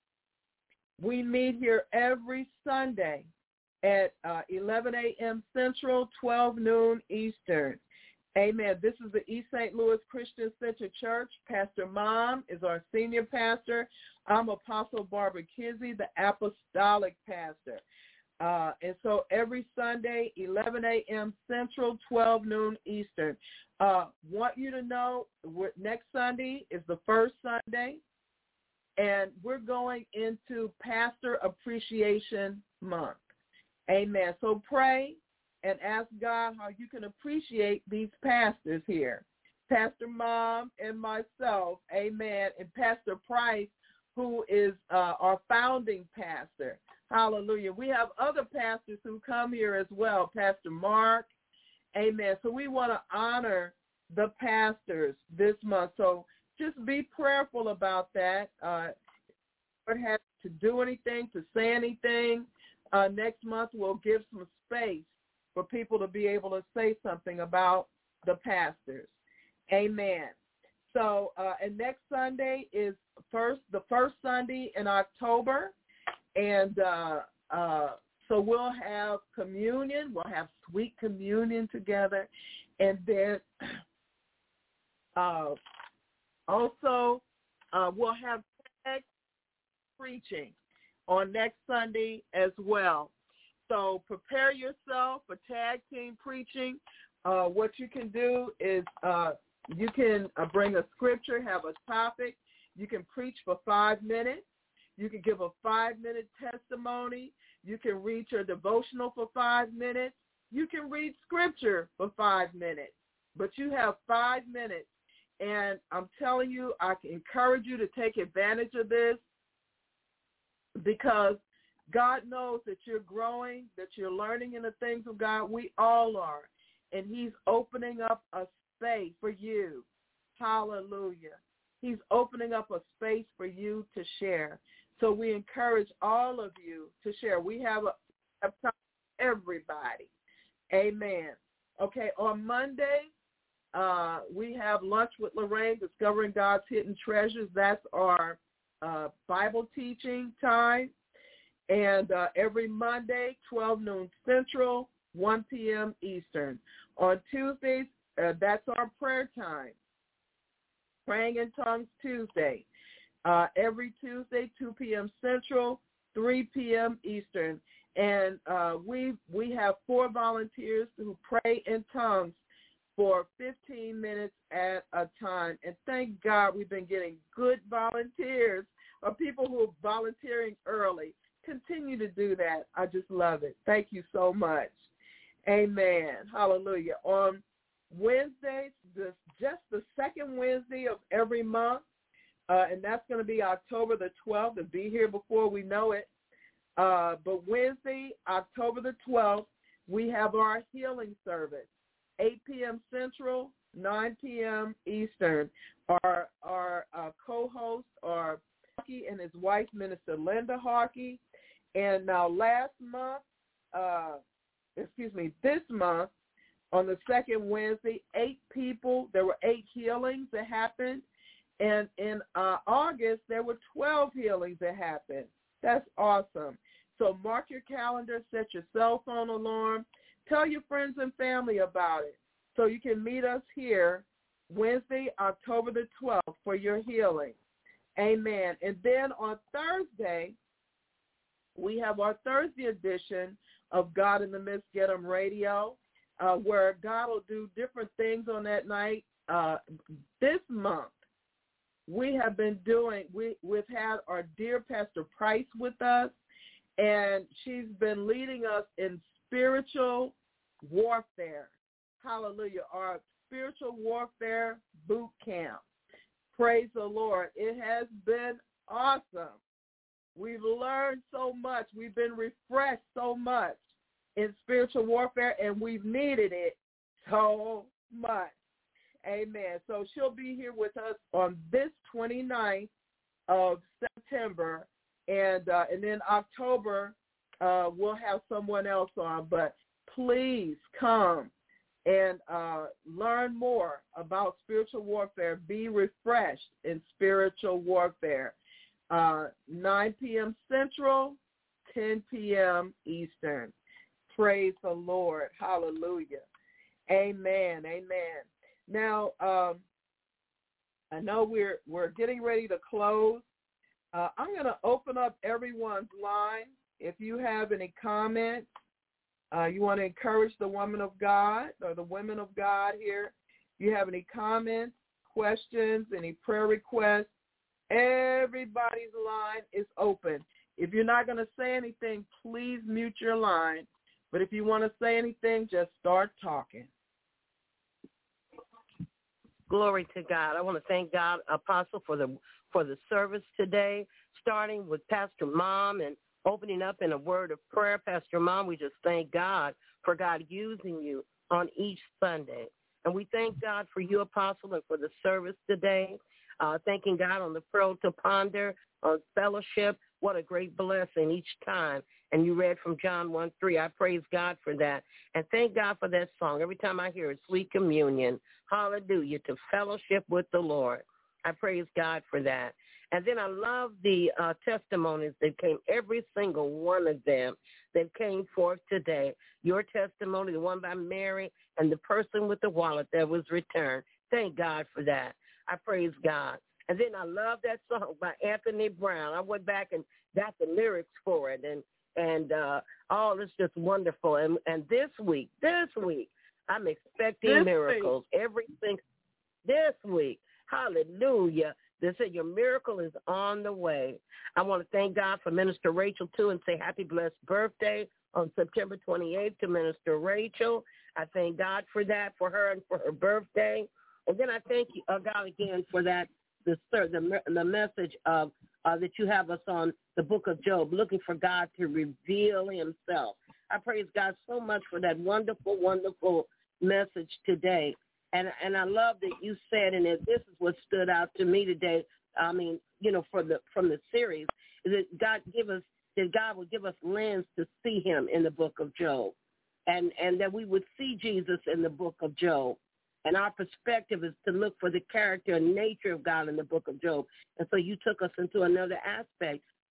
Speaker 3: We meet here every Sunday at 11 a.m. Central, 12 noon Eastern. Amen. This is the East St. Louis Christian Center Church. Pastor Mom is our senior pastor. I'm Apostle Barbara Kizzy, the apostolic pastor. And so every Sunday, 11 a.m. Central, 12 noon Eastern. Want you to know next Sunday is the first Sunday, and we're going into Pastor Appreciation Month. Amen. So pray and ask God how you can appreciate these pastors here, Pastor Mom and myself, amen, and Pastor Price, who is our founding pastor. Hallelujah. We have other pastors who come here as well, Pastor Mark, amen. So we want to honor the pastors this month. So just be prayerful about that. Don't have to do anything, to say anything. Next month we'll give some space for people to be able to say something about the pastors. Amen. So, and next Sunday is the first Sunday in October, and so we'll have communion. We'll have sweet communion together, and then also we'll have preaching on next Sunday as well. So prepare yourself for tag team preaching. What you can do is you can bring a scripture, have a topic. You can preach for 5 minutes. You can give a 5-minute testimony. You can read your devotional for 5 minutes. You can read scripture for 5 minutes. But you have 5 minutes. And I'm telling you, I can encourage you to take advantage of this, because God knows that you're growing, that you're learning in the things of God. We all are. And he's opening up a space for you. Hallelujah. He's opening up a space for you to share. So we encourage all of you to share. We have time for everybody. Amen. Okay, on Monday, we have Lunch with Lorraine, Discovering God's Hidden Treasures. That's our Bible teaching time. And every Monday, 12 noon Central, 1 p.m. Eastern. On Tuesdays, that's our prayer time, Praying in Tongues Tuesday. Every Tuesday, 2 p.m. Central, 3 p.m. Eastern. And we have 4 volunteers who pray in tongues for 15 minutes at a time. And thank God we've been getting good volunteers, or people who are volunteering early. Continue to do that. I just love it. Thank you so much. Amen. Hallelujah. On Wednesdays, just the second Wednesday of every month, and that's going to be October the 12th, and be here before we know it. But Wednesday, October the 12th, we have our healing service, 8 p.m. Central, 9 p.m. Eastern. Our co-hosts are Harkey and his wife, Minister Linda Harkey. And now this month, on the second Wednesday, 8 people, there were 8 healings that happened. And in August, there were 12 healings that happened. That's awesome. So mark your calendar, set your cell phone alarm, tell your friends and family about it so you can meet us here Wednesday, October the 12th for your healing. Amen. And then on Thursday, we have our Thursday edition of God in the Midst Get 'em Radio, where God will do different things on that night. This month, we've had our dear Pastor Price with us, and she's been leading us in spiritual warfare. Hallelujah. Our spiritual warfare boot camp. Praise the Lord. It has been awesome. We've learned so much. We've been refreshed so much in spiritual warfare, and we've needed it so much. Amen. So she'll be here with us on this 29th of September, and then October we'll have someone else on. But please come and learn more about spiritual warfare. Be refreshed in spiritual warfare. 9 p.m. Central, 10 p.m. Eastern. Praise the Lord. Hallelujah. Amen. Amen. Now, I know we're getting ready to close. I'm going to open up everyone's line. If you have any comments, you want to encourage the woman of God or the women of God here, you have any comments, questions, any prayer requests, everybody's line is open. If you're not going to say anything, please mute your line. But if you want to say anything, just start talking.
Speaker 8: Glory to God. I want to thank God, Apostle, for the service today, starting with Pastor Mom and opening up in a word of prayer. Pastor Mom, we just thank God for God using you on each Sunday. And we thank God for you, Apostle, and for the service today. Thanking God on the Pearl to Ponder, on fellowship. What a great blessing each time. And you read from John 1:3. I praise God for that. And thank God for that song. Every time I hear it, Sweet Communion. Hallelujah, to fellowship with the Lord. I praise God for that. And then I love the testimonies that came, every single one of them that came forth today. Your testimony, the one by Mary, and the person with the wallet that was returned. Thank God for that. I praise God. And then I love that song by Anthony Brown. I went back and got the lyrics for it, and it's just wonderful. And this week, I'm expecting miracles. Everything this week. Hallelujah. They say your miracle is on the way. I want to thank God for Minister Rachel, too, and say happy blessed birthday on September 28th to Minister Rachel. I thank God for that, for her and for her birthday. And then I thank you, God, again for that, the message of that you have us on the book of Job, looking for God to reveal himself. I praise God so much for that wonderful, wonderful message today. And I love that you said, and this is what stood out to me today. I mean, from the series, is that God would give us lens to see him in the book of Job, and that we would see Jesus in the book of Job. And our perspective is to look for the character and nature of God in the book of Job. And so you took us into another aspect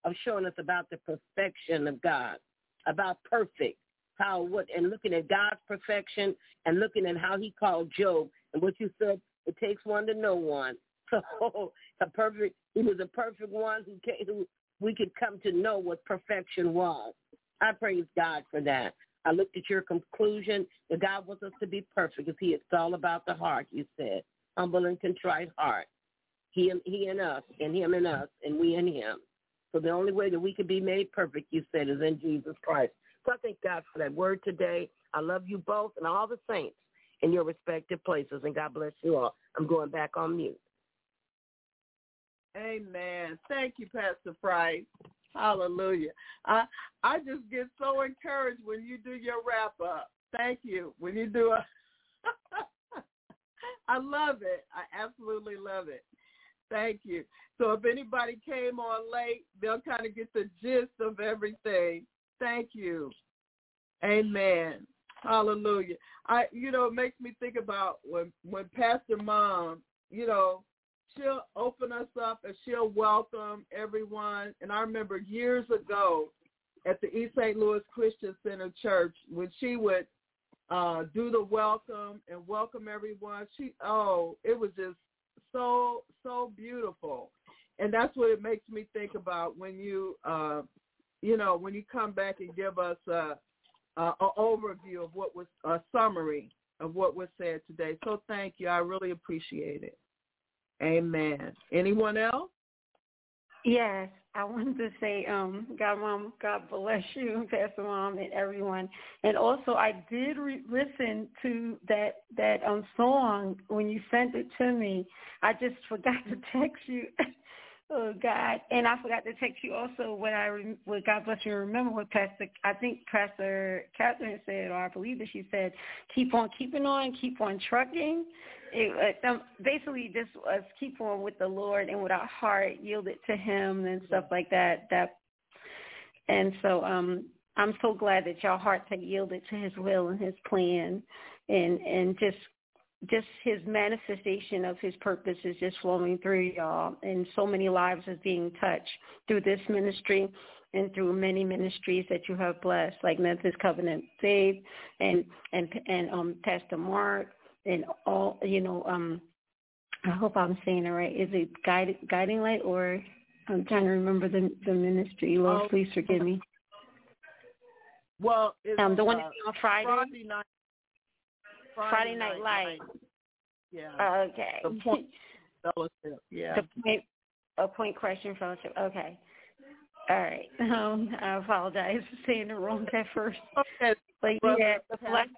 Speaker 8: of showing us about the perfection of God, about perfect, and looking at God's perfection and looking at how he called Job. And what you said, it takes one to know one. So he was a perfect one who we could come to know what perfection was. I praise God for that. I looked at your conclusion that God wants us to be perfect because it's all about the heart, you said. Humble and contrite heart. He and us, and him and us, and we and him. So the only way that we can be made perfect, you said, is in Jesus Christ. So I thank God for that word today. I love you both and all the saints in your respective places, and God bless you all. I'm going back on mute.
Speaker 3: Amen. Thank you, Pastor Price. Hallelujah. I just get so encouraged when you do your wrap-up. Thank you. When you do I love it. I absolutely love it. Thank you. So if anybody came on late, they'll kind of get the gist of everything. Thank you. Amen. Hallelujah. It makes me think about when Pastor Mom, she'll open us up and she'll welcome everyone. And I remember years ago at the East St. Louis Christian Center Church, when she would do the welcome and welcome everyone, it was just so beautiful. And that's what it makes me think about when you when you come back and give us an overview of what was a summary of what was said today. So thank you. I really appreciate it. Amen. Anyone else?
Speaker 11: Yes, I wanted to say, God bless you, Pastor Mom, and everyone. And also, I did listen to that song when you sent it to me. I just forgot to text you. Oh God! And I forgot to text you also what God bless you. Remember what Pastor Catherine said, or I believe that she said, "Keep on keeping on, keep on trucking." Basically, just us keep on with the Lord and with our heart yielded to Him and stuff like that. And so I'm so glad that your hearts have yielded to His will and His plan, and just His manifestation of His purpose is just flowing through y'all, and so many lives are being touched through this ministry and through many ministries that you have blessed, like Memphis Covenant Faith and Pastor Mark and all. I hope I'm saying it right. Is it Guiding Light, or I'm trying to remember the ministry? Lord, please forgive me.
Speaker 3: Well, it's
Speaker 11: the one that's on
Speaker 3: Friday night.
Speaker 11: Friday Night Light.
Speaker 3: Yeah.
Speaker 11: Okay.
Speaker 3: The Point Fellowship. Yeah.
Speaker 11: The Point Christian Fellowship. Okay. All right. I apologize for saying it wrong at first.
Speaker 3: Okay.
Speaker 11: But yeah, the flesh.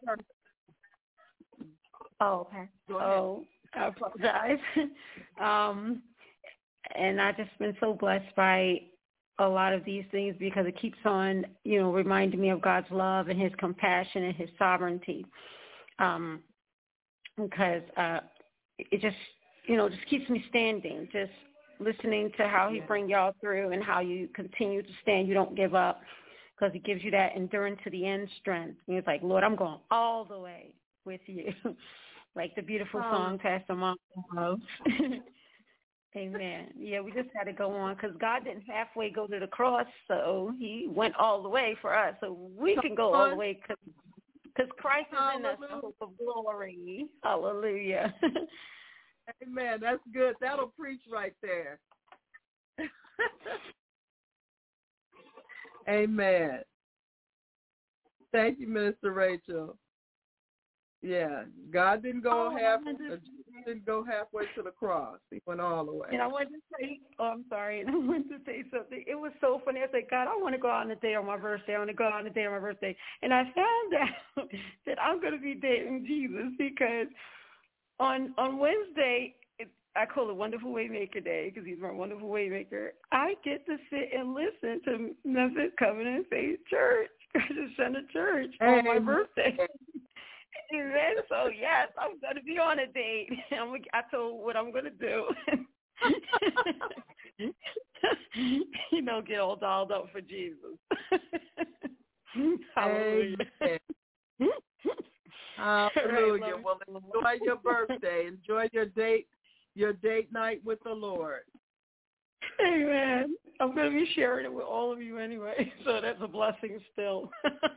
Speaker 11: Oh, okay. Oh, I apologize. And I've just been so blessed by a lot of these things because it keeps on, reminding me of God's love and His compassion and His sovereignty. Because it just keeps me standing, just listening to how He bring y'all through and how you continue to stand. You don't give up because He gives you that endurance to the end strength. And it's like, Lord, I'm going all the way with you. Like the beautiful song Pastor Mom loves. Amen. Yeah, we just got to go on because God didn't halfway go to the cross, so He went all the way for us. So we can go all the way because Christ is in us, the hope of glory. Hallelujah.
Speaker 3: Amen. That's good. That'll preach right there. Amen. Thank you, Minister Rachel. Yeah, God didn't go halfway to the cross. He went all the way.
Speaker 11: And I wanted to say, I'm sorry, and I wanted to say something. It was so funny. I said, God, I want to go out on a date on my birthday. I want to go out on a date on my birthday. And I found out that I'm going to be dating Jesus because on Wednesday, I call it Wonderful Waymaker Day because He's my wonderful waymaker. I get to sit and listen to Memphis Covenant Faith Church, Christian Center Church, on my birthday. Amen. So yes, I'm gonna be on a date. I told what I'm gonna do. Get all dolled up for Jesus. Hallelujah.
Speaker 3: Hallelujah. Well, enjoy your birthday. Enjoy your date night with the Lord.
Speaker 11: Amen. I'm going to be sharing it with all of you anyway, so that's a blessing still.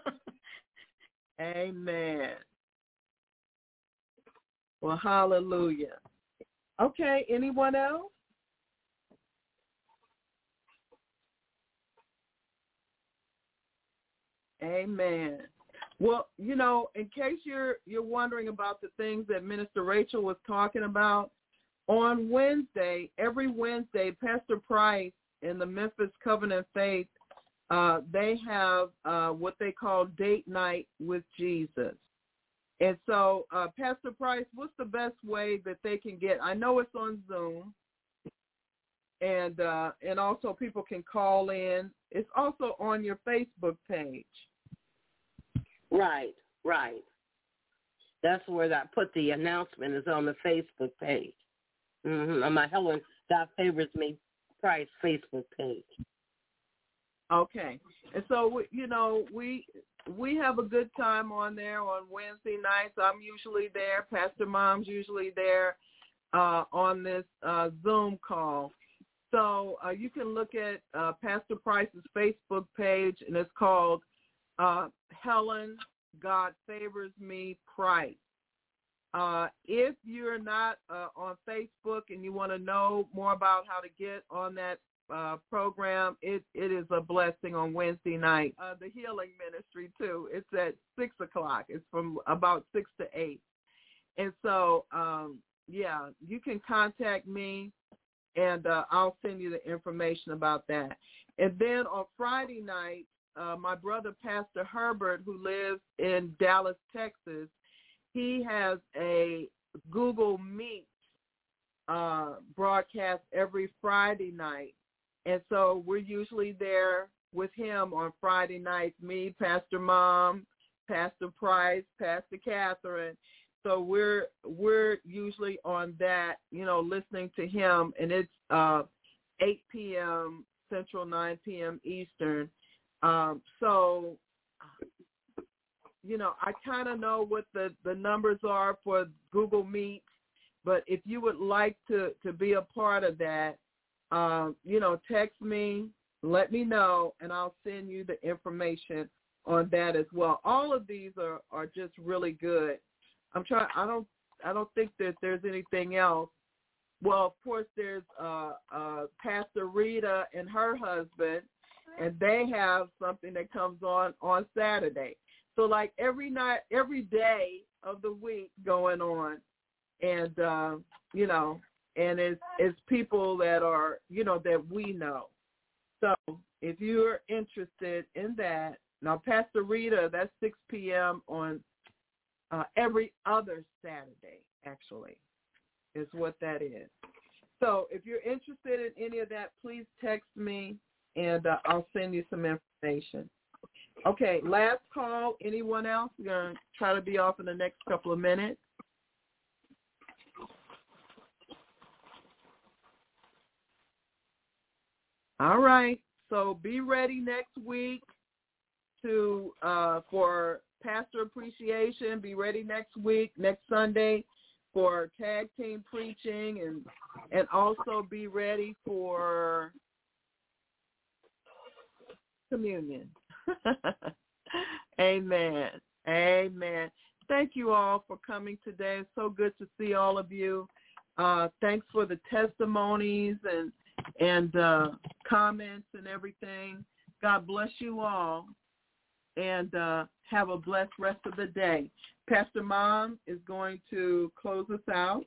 Speaker 3: Amen. Well, hallelujah. Okay, anyone else? Amen. Well, you know, in case you're wondering about the things that Minister Rachel was talking about, on Wednesday, every Wednesday, Pastor Price in the Memphis Covenant Faith, they have what they call Date Night with Jesus. And so, Pastor Price, what's the best way that they can get? I know it's on Zoom, and also people can call in. It's also on your Facebook page.
Speaker 8: Right. That's where I put the announcement, is on the Facebook page. On my Helen God Favors Me Price Facebook page.
Speaker 3: Okay. And so, you know, we have a good time on there on Wednesday nights. I'm usually there. Pastor Mom's usually there on this Zoom call. So you can look at Pastor Price's Facebook page, and it's called Helen God Favors Me Price. If you're not on Facebook and you want to know more about how to get on that program, it is a blessing on Wednesday night. The healing ministry, too. It's at 6 o'clock. It's from about 6 to 8. And so, you can contact me, and I'll send you the information about that. And then on Friday night, my brother, Pastor Herbert, who lives in Dallas, Texas, he has a Google Meet broadcast every Friday night. And so we're usually there with him on Friday nights, me, Pastor Mom, Pastor Price, Pastor Catherine. So we're usually on that, you know, listening to him, and it's 8 p.m. Central, 9 p.m. Eastern. So, you know, I kind of know what the numbers are for Google Meet, but if you would like to be a part of that, you know, text me, let me know, and I'll send you the information on that as well. All of these are just really good. I don't think that there's anything else. Well, of course, there's Pastor Rita and her husband, and they have something that comes on Saturday. So like every day of the week going on, and you know, and it's people that are, you know, that we know. So if you're interested in that, now Pastor Rita, that's 6 p.m. on every other Saturday, actually, is what that is. So if you're interested in any of that, please text me, and I'll send you some information. Okay, last call. Anyone else? We're going to try to be off in the next couple of minutes. All right, so be ready next week for Pastor Appreciation. Be ready next week, next Sunday, for tag team preaching, and also be ready for communion. Amen. Amen. Thank you all for coming today. It's so good to see all of you. Thanks for the testimonies and comments and everything. God bless you all, and have a blessed rest of the day. Pastor Mom is going to close us out.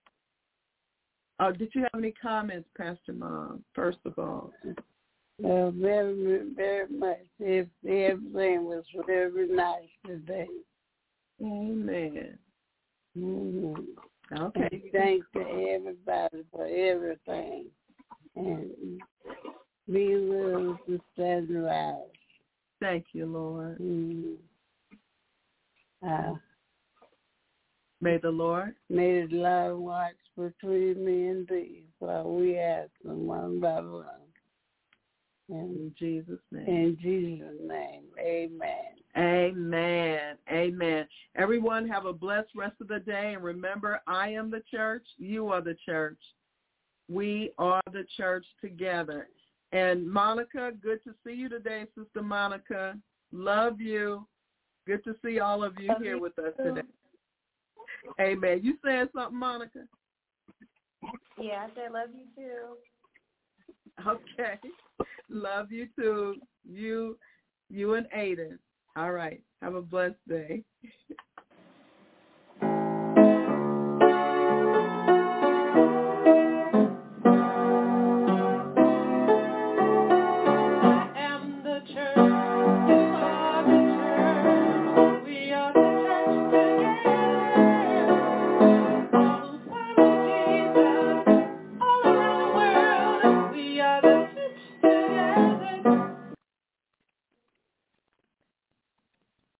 Speaker 3: Did you have any comments, Pastor Mom, first of all?
Speaker 4: Well, very, very much. Everything was very nice today.
Speaker 3: Amen.
Speaker 4: Mm-hmm.
Speaker 3: Okay.
Speaker 4: And thanks to everybody for everything. And be willing to stand around.
Speaker 3: Thank you, Lord.
Speaker 4: Mm-hmm.
Speaker 3: May the Lord
Speaker 4: watch between me and thee while we ask them one by one.
Speaker 3: In Jesus' name.
Speaker 4: In Jesus' name. Amen.
Speaker 3: Amen. Amen. Everyone have a blessed rest of the day. And remember, I am the church. You are the church. We are the church together. And Monica, good to see you today, Sister Monica. Love you. Good to see all of you here with us today. Amen. You saying something, Monica?
Speaker 13: Yeah, I said love you too.
Speaker 3: Okay. Love you too. You and Aiden. All right. Have a blessed day.